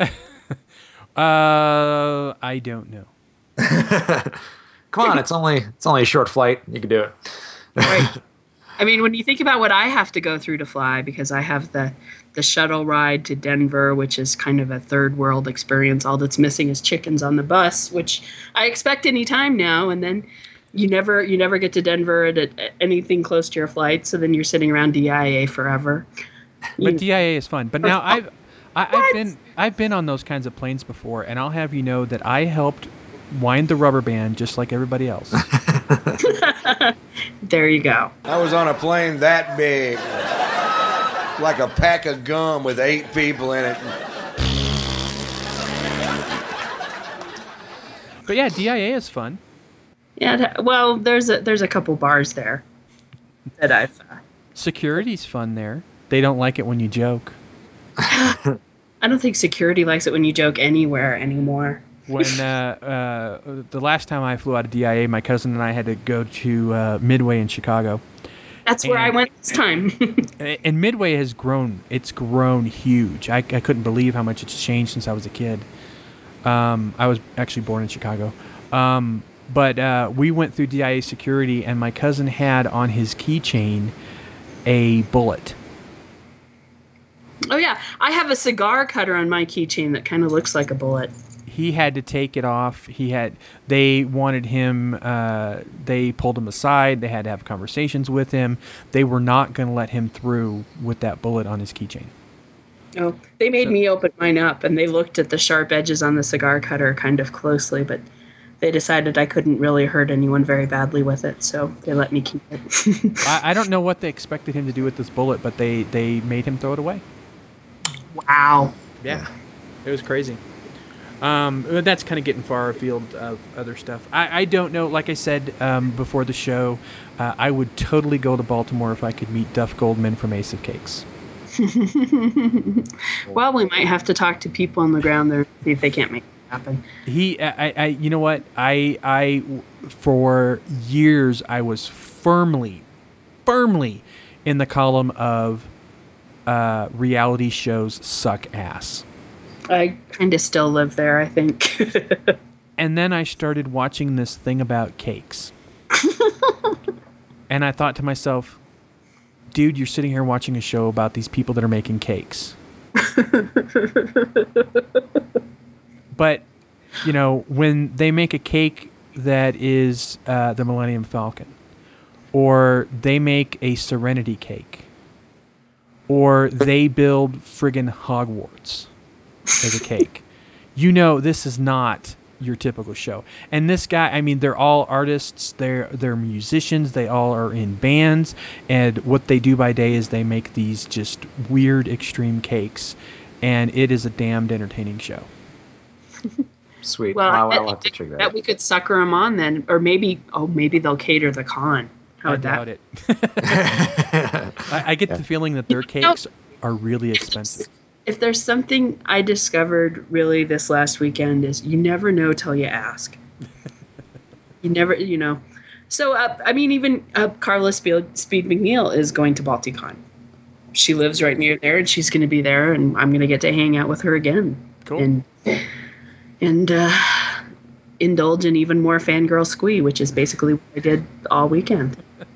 uh, I don't know. Come on, it's only it's only a short flight. You can do it. Right. I mean, when you think about what I have to go through to fly, because I have the, the shuttle ride to Denver, which is kind of a third world experience. All that's missing is chickens on the bus, which I expect any time now. And then you never you never get to Denver at, at anything close to your flight. So then you're sitting around D I A forever. But you, D I A is fun. But now I've I, I've been I've been on those kinds of planes before, and I'll have you know that I helped wind the rubber band just like everybody else. There you go. I was on a plane that big, like a pack of gum with eight people in it. But yeah, D I A is fun. Yeah, well, there's a there's a couple bars there that I've. Uh, Security's fun there. They don't like it when you joke. I don't think security likes it when you joke anywhere anymore. When uh, uh, the last time I flew out of D I A, my cousin and I had to go to uh, Midway in Chicago. That's where and, I went this time. And Midway has grown. It's grown huge. I, I couldn't believe how much it's changed since I was a kid. Um, I was actually born in Chicago. Um, but uh, we went through D I A security, and my cousin had on his keychain a bullet. Oh, yeah. I have a cigar cutter on my keychain that kind of looks like a bullet. He had to take it off. He had. They wanted him. Uh, they pulled him aside. They had to have conversations with him. They were not going to let him through with that bullet on his keychain. Oh, they made so. me open mine up, and they looked at the sharp edges on the cigar cutter kind of closely, but they decided I couldn't really hurt anyone very badly with it, so they let me keep it. I, I don't know what they expected him to do with this bullet, but they they made him throw it away. Wow. Yeah, it was crazy. Um, that's kind of getting far afield of other stuff. I, I don't know. Like I said um, before the show, uh, I would totally go to Baltimore if I could meet Duff Goldman from Ace of Cakes. Well, we might have to talk to people on the ground there, see if they can't make it happen. He, I, I, you know what? I, I, for years, I was firmly, firmly in the column of uh, reality shows suck ass. I kind of still live there, I think. And then I started watching this thing about cakes. And I thought to myself, dude, you're sitting here watching a show about these people that are making cakes. But, you know, when they make a cake that is uh, the Millennium Falcon, or they make a Serenity cake, or they build friggin' Hogwarts as a cake, you know this is not your typical show. And this guy, I mean, they're all artists, they're they're musicians, they all are in bands, and what they do by day is they make these just weird extreme cakes, and it is a damned entertaining show. Sweet. Well, I'll, I, I'll have to check that that out. we could sucker them on then, or maybe oh maybe they'll cater the con. How I would doubt that? it. I, I get yeah. the feeling that their cakes are really expensive. if there's something I discovered really this last weekend is you never know till you ask. You never, you know. So, uh, I mean, even uh, Carla Speed, Speed McNeil is going to Balticon. She lives right near there, and she's going to be there, and I'm going to get to hang out with her again. Cool. And, and uh, indulge in even more fangirl squee, which is basically what I did all weekend.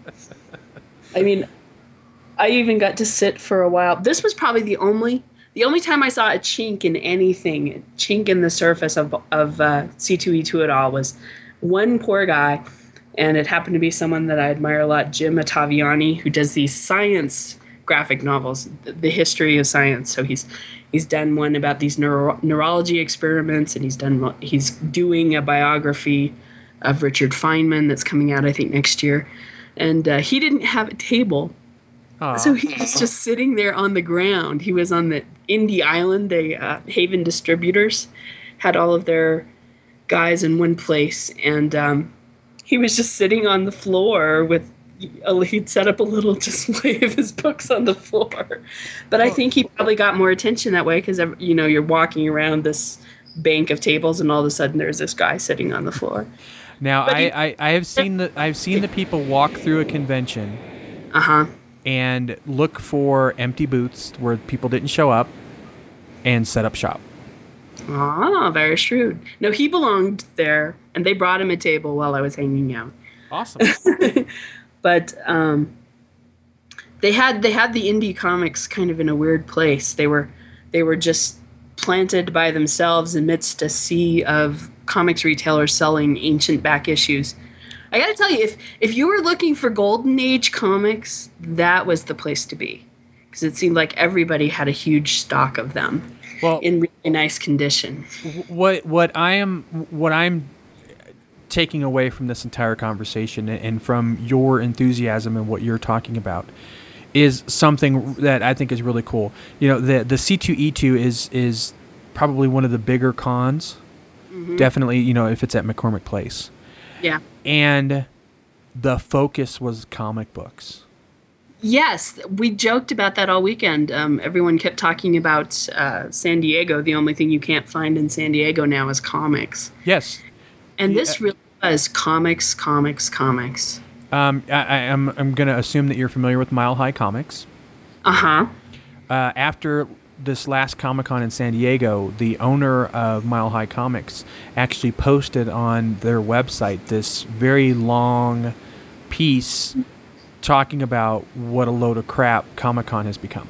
I mean, I even got to sit for a while. This was probably the only the only time I saw a chink in anything, a chink in the surface of of uh, C two E two at all was one poor guy, and it happened to be someone that I admire a lot, Jim Ottaviani, who does these science graphic novels, the history of science. So he's he's done one about these neuro- neurology experiments, and he's done he's doing a biography of Richard Feynman that's coming out, I think, next year. And uh, he didn't have a table. Aww. So he was just sitting there on the ground. He was on the Indie Island. They uh, Haven Distributors had all of their guys in one place, and um, he was just sitting on the floor with. He'd set up a little display of his books on the floor, but I think he probably got more attention that way because you know you're walking around this bank of tables, and all of a sudden there's this guy sitting on the floor. Now I, he, I, I have seen the I've seen the people walk through a convention. Uh huh. And look for empty booths where people didn't show up and set up shop. Ah, very shrewd. No, he belonged there, and they brought him a table while I was hanging out. Awesome. But um, they had they had the indie comics kind of in a weird place. They were they were just planted by themselves amidst a sea of comics retailers selling ancient back issues. I got to tell you, if if you were looking for Golden Age comics, that was the place to be, because it seemed like everybody had a huge stock of them, well, in really nice condition. What what I am what I'm taking away from this entire conversation and from your enthusiasm and what you're talking about is something that I think is really cool. You know, the the C two E two is is probably one of the bigger cons. Mm-hmm. Definitely, you know, if it's at McCormick Place. Yeah. And the focus was comic books. Yes, we joked about that all weekend. Um, everyone kept talking about uh, San Diego. The only thing you can't find in San Diego now is comics. Yes. And this really was comics, comics, comics. Um, I, I, I'm I'm going to assume that you're familiar with Mile High Comics. Uh-huh. Uh, after this last Comic-Con in San Diego, the owner of Mile High Comics actually posted on their website this very long piece talking about what a load of crap Comic-Con has become.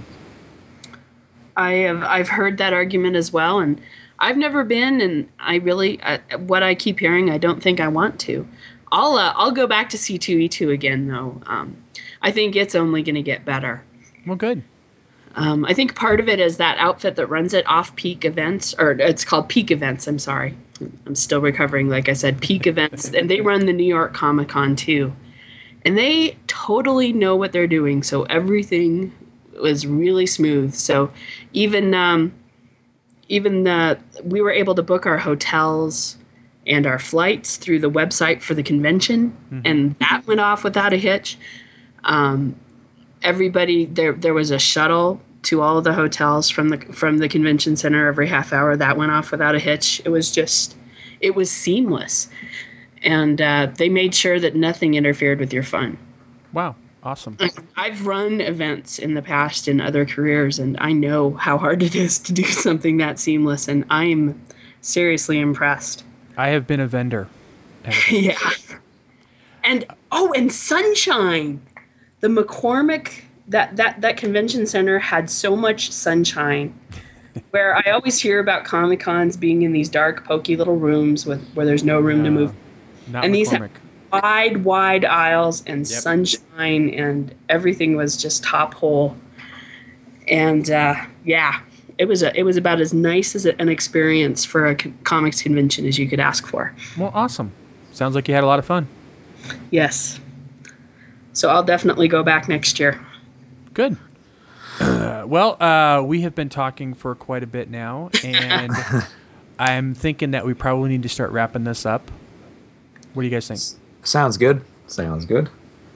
I have I've heard that argument as well, and I've never been, and I really uh, what I keep hearing, I don't think I want to. I'll uh, I'll go back to C two E two again though. Um, I think it's only going to get better. Well, good. Um, I think part of it is that outfit that runs it, Off Peak Events, or it's called Peak Events. I'm sorry, I'm still recovering. Like I said, Peak Events, and they run the New York Comic Con too, and they totally know what they're doing. So everything was really smooth. So even um, even uh, we were able to book our hotels and our flights through the website for the convention, mm-hmm. and that went off without a hitch. Um, everybody there there was a shuttle to all of the hotels from the from the convention center every half hour. That went off without a hitch. It was just it was seamless, and uh, they made sure that nothing interfered with your fun. Wow, awesome. I've run events in the past in other careers, and I know how hard it is to do something that seamless, and I'm seriously impressed. I have been a vendor. Yeah. And oh, and sunshine. The McCormick, that, that, that convention center had so much sunshine, where I always hear about Comic Cons being in these dark, pokey little rooms with where there's no room no, to move. Not and McCormick. These have wide, wide aisles and yep. sunshine, and everything was just top hole. And uh, yeah, it was a, it was about as nice as an experience for a co- comics convention as you could ask for. Well, awesome. Sounds like you had a lot of fun. Yes. So I'll definitely go back next year. Good. Uh, well, uh, we have been talking for quite a bit now, and I'm thinking that we probably need to start wrapping this up. What do you guys think? Sounds good. Sounds good.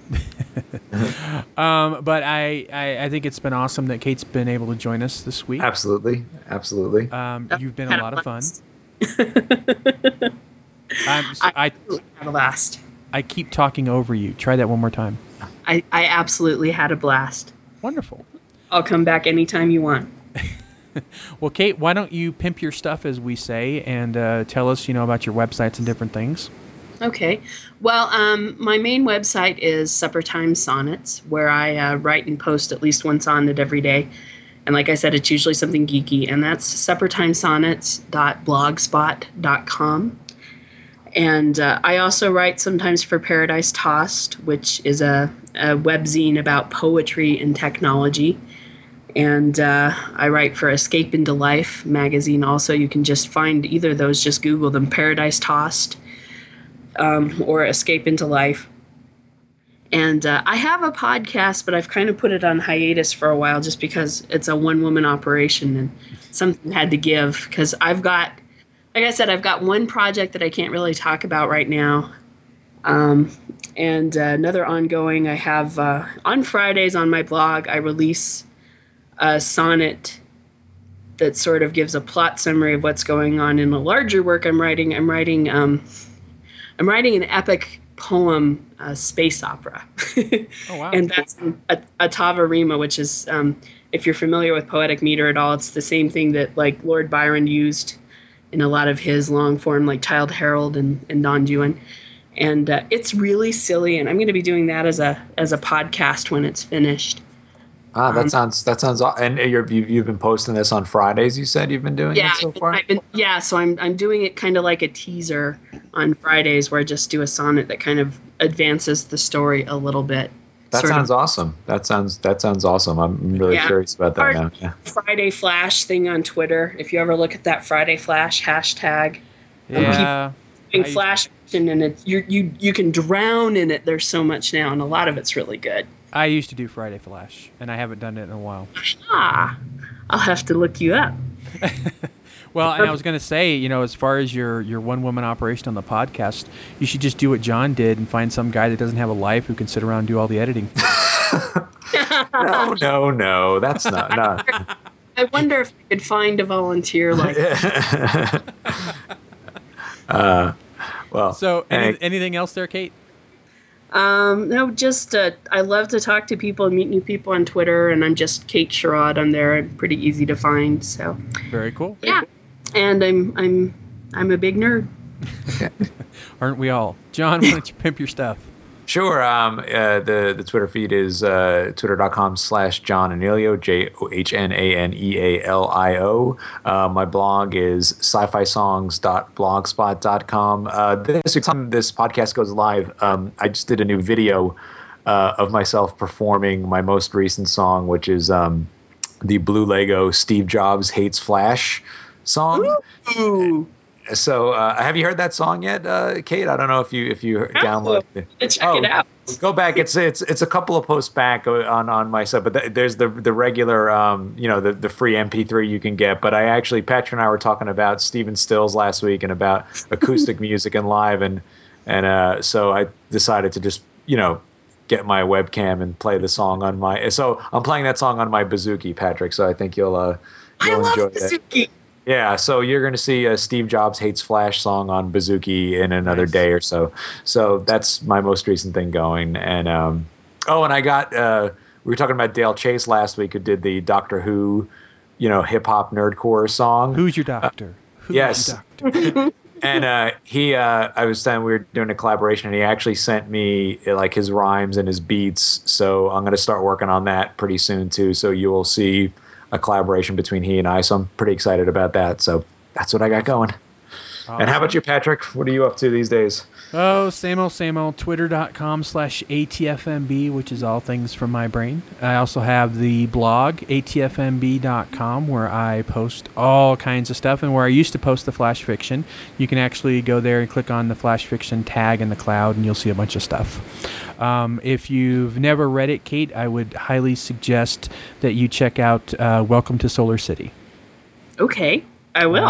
um, but I, I, I think it's been awesome that Kate's been able to join us this week. Absolutely, absolutely. Um, you've been Had a a lot of fun. blast. I'm, so, I, had a blast. I keep talking over you. Try that one more time. I, I absolutely had a blast. Wonderful. I'll come back anytime you want. Well, Kate, why don't you pimp your stuff, as we say, and uh, tell us, you know, about your websites and different things. Okay. Well, um, my main website is Suppertime Sonnets, where I uh, write and post at least one sonnet every day. And like I said, it's usually something geeky, and that's suppertimesonnets dot blogspot dot com. And uh, I also write sometimes for Paradise Tossed, which is a, a webzine about poetry and technology. And uh, I write for Escape into Life magazine also. You can just find either of those, just Google them, Paradise Tossed um, or Escape into Life. And uh, I have a podcast, but I've kind of put it on hiatus for a while just because it's a one-woman operation and something had to give. Because I've got, like I said, I've got one project that I can't really talk about right now. Um, and uh, another ongoing, I have, uh, on Fridays on my blog, I release a sonnet that sort of gives a plot summary of what's going on in a larger work I'm writing. I'm writing, um, I'm writing an epic poem, uh, space opera. Oh, wow. And that's a, a Tava Rima, which is, um, if you're familiar with poetic meter at all, it's the same thing that like Lord Byron used in a lot of his long form, like Childe Harold and, and Don Juan. And uh, it's really silly, and I'm going to be doing that as a as a podcast when it's finished. Ah, that Um, sounds that sounds. aw- And you're, you've you've been posting this on Fridays. You said you've been doing Yeah, it so I've been- far. I've been, yeah. So I'm I'm doing it kind of like a teaser on Fridays, where I just do a sonnet that kind of advances the story a little bit. That sort sounds of awesome. That sounds that sounds awesome. I'm really Yeah. curious about that Our now. Yeah. Friday Flash thing on Twitter. If you ever look at that Friday Flash hashtag, Yeah. doing I- Flash fiction, and it you you you can drown in it. There's so much now, and a lot of it's really good. I used to do Friday Flash, and I haven't done it in a while. Ah, I'll have to look you up. Well, and I was going to say, you know, as far as your, your one-woman operation on the podcast, you should just do what John did and find some guy that doesn't have a life who can sit around and do all the editing. No, no, no. That's not. No. I wonder if I could find a volunteer like uh, well, So, any, hey, anything else there, Kate? Um, no, just uh, I love to talk to people and meet new people on Twitter, and I'm just Kate Sherrod on there. I'm pretty easy to find, so Very cool. yeah. And I'm I'm I'm a big nerd. Aren't we all? John, why don't you pimp your stuff? Sure. Um, uh, the the Twitter feed is uh, twitter.com slash John Anelio, J O H N A N E A L I O. Uh, my blog is sci-fi songs dot blogspot dot com. Uh, this time this podcast goes live, um, I just did a new video uh, of myself performing my most recent song, which is um, the Blue Lego Steve Jobs Hates Flash song. Ooh, So, uh, have you heard that song yet, uh, Kate? I don't know if you if you download it. check Oh, it out. Go back. It's it's it's a couple of posts back on on my site, but th- there's the the regular, um, you know, the the free M P three you can get. But I actually, Patrick and I were talking about Stephen Stills last week and about acoustic music and live, and and uh, so I decided to just you know get my webcam and play the song on my. So I'm playing that song on my Bazooki, Patrick. So I think you'll uh, I you'll love enjoy that. Suzuki. Yeah, so you're going to see a Steve Jobs Hates Flash song on Bazooki in another Nice. day or so. So that's my most recent thing going. And um, oh, and I got uh, we were talking about Dale Chase last week, who did the Doctor Who, you know, hip hop nerdcore song. Who's your doctor? Who's yes. your doctor? And uh, he, uh, I was saying we were doing a collaboration, and he actually sent me uh, like his rhymes and his beats. So I'm going to start working on that pretty soon too. So you will see a collaboration between he and I. So I'm pretty excited about that. So that's what I got going. And how about you, Patrick? What are you up to these days? Oh, same old, same old. Twitter.com slash ATFMB, which is all things from my brain. I also have the blog, A T F M B dot com, where I post all kinds of stuff, and where I used to post the Flash Fiction. You can actually go there and click on the Flash Fiction tag in the cloud, and you'll see a bunch of stuff. Um, if you've never read it, Kate, I would highly suggest that you check out uh, Welcome to Solar City. Okay, I will. Uh,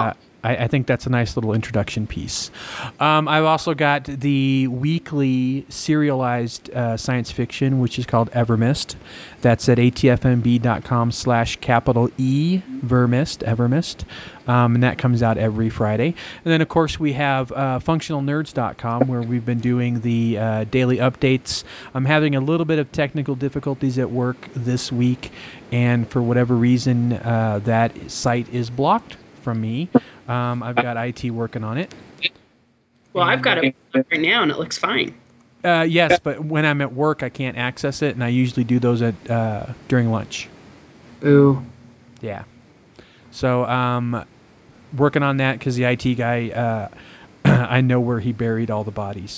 I, I think that's a nice little introduction piece. Um, I've also got the weekly serialized uh, science fiction, which is called Evermist. That's at atfmb.com slash capital E, Vermist, Evermist. Um, and that comes out every Friday. And then, of course, we have uh, functional nerds dot com, where we've been doing the uh, daily updates. I'm having a little bit of technical difficulties at work this week, and for whatever reason, uh, that site is blocked from me. Um, I've got I T working on it. Well, and I've got it right now, and it looks fine. Uh, yes, but when I'm at work, I can't access it, and I usually do those at uh, during lunch. Ooh. Yeah. So, um, working on that because the I T guy, uh, I know where he buried all the bodies.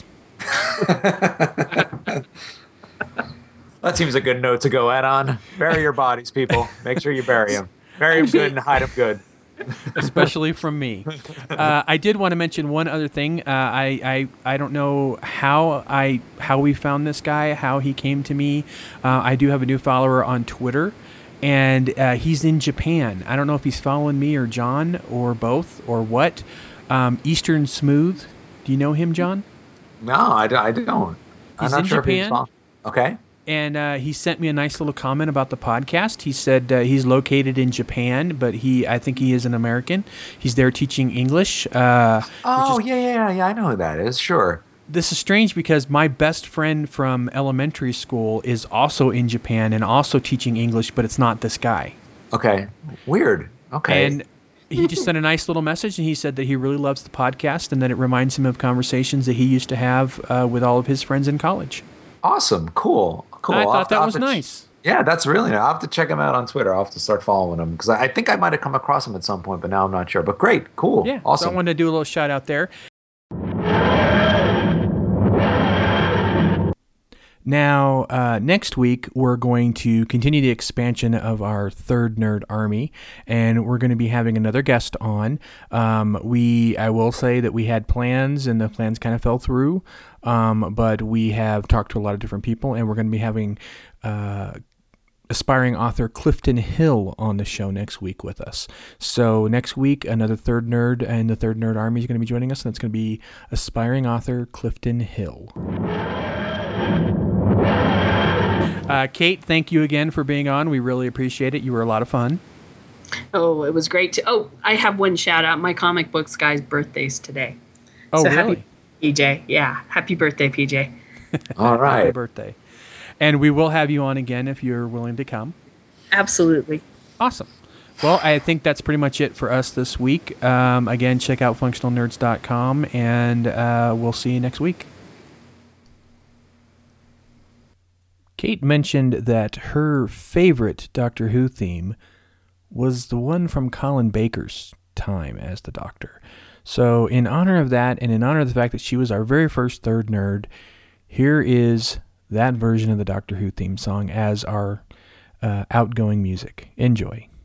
That seems a good note to go out on. Bury your bodies, people. Make sure you bury them. Bury them good and hide them good. Especially from me. Uh, I did want to mention one other thing. Uh, I, I I don't know how I how we found this guy, how he came to me. Uh, I do have a new follower on Twitter, and uh, he's in Japan. I don't know if he's following me or John or both or what. Um, Eastern Smooth. Do you know him, John? No, I, I don't. He's I'm not in sure Japan. if he's fol- Okay. And uh, he sent me a nice little comment about the podcast. He said uh, he's located in Japan, but he I think he is an American. He's there teaching English. Uh, oh, is, yeah, yeah, yeah. I know who that is. Sure. This is strange because my best friend from elementary school is also in Japan and also teaching English, but it's not this guy. Okay. Weird. Okay. And he just sent a nice little message, and he said that he really loves the podcast and that it reminds him of conversations that he used to have uh, with all of his friends in college. Awesome. Cool. Cool. I I'll thought have to- that I'll was have to ch- nice. Yeah, that's really nice. I'll have to check him out on Twitter. I'll have to start following him because I I think I might have come across him at some point, but now I'm not sure. But great. Cool. Yeah. Awesome. So I wanted to do a little shout out there. Now, uh, next week, we're going to continue the expansion of our third nerd army, and we're going to be having another guest on. Um, we, I will say that we had plans, and the plans kind of fell through, um, but we have talked to a lot of different people, and we're going to be having uh, aspiring author Clifton Hill on the show next week with us. So next week, another third nerd and the third nerd army is going to be joining us, and it's going to be aspiring author Clifton Hill. Uh, Kate, thank you again for being on. We really appreciate it. You were a lot of fun. Oh, it was great to. Oh, I have one shout out. My comic books guy's birthday's today. Oh, so really? Happy P J. Yeah. Happy birthday, P J. All right. Happy birthday. And we will have you on again if you're willing to come. Absolutely. Awesome. Well, I think that's pretty much it for us this week. Um, again, check out functional nerds dot com, and uh, we'll see you next week. Kate mentioned that her favorite Doctor Who theme was the one from Colin Baker's time as the Doctor. So in honor of that, and in honor of the fact that she was our very first third nerd, here is that version of the Doctor Who theme song as our uh, outgoing music. Enjoy.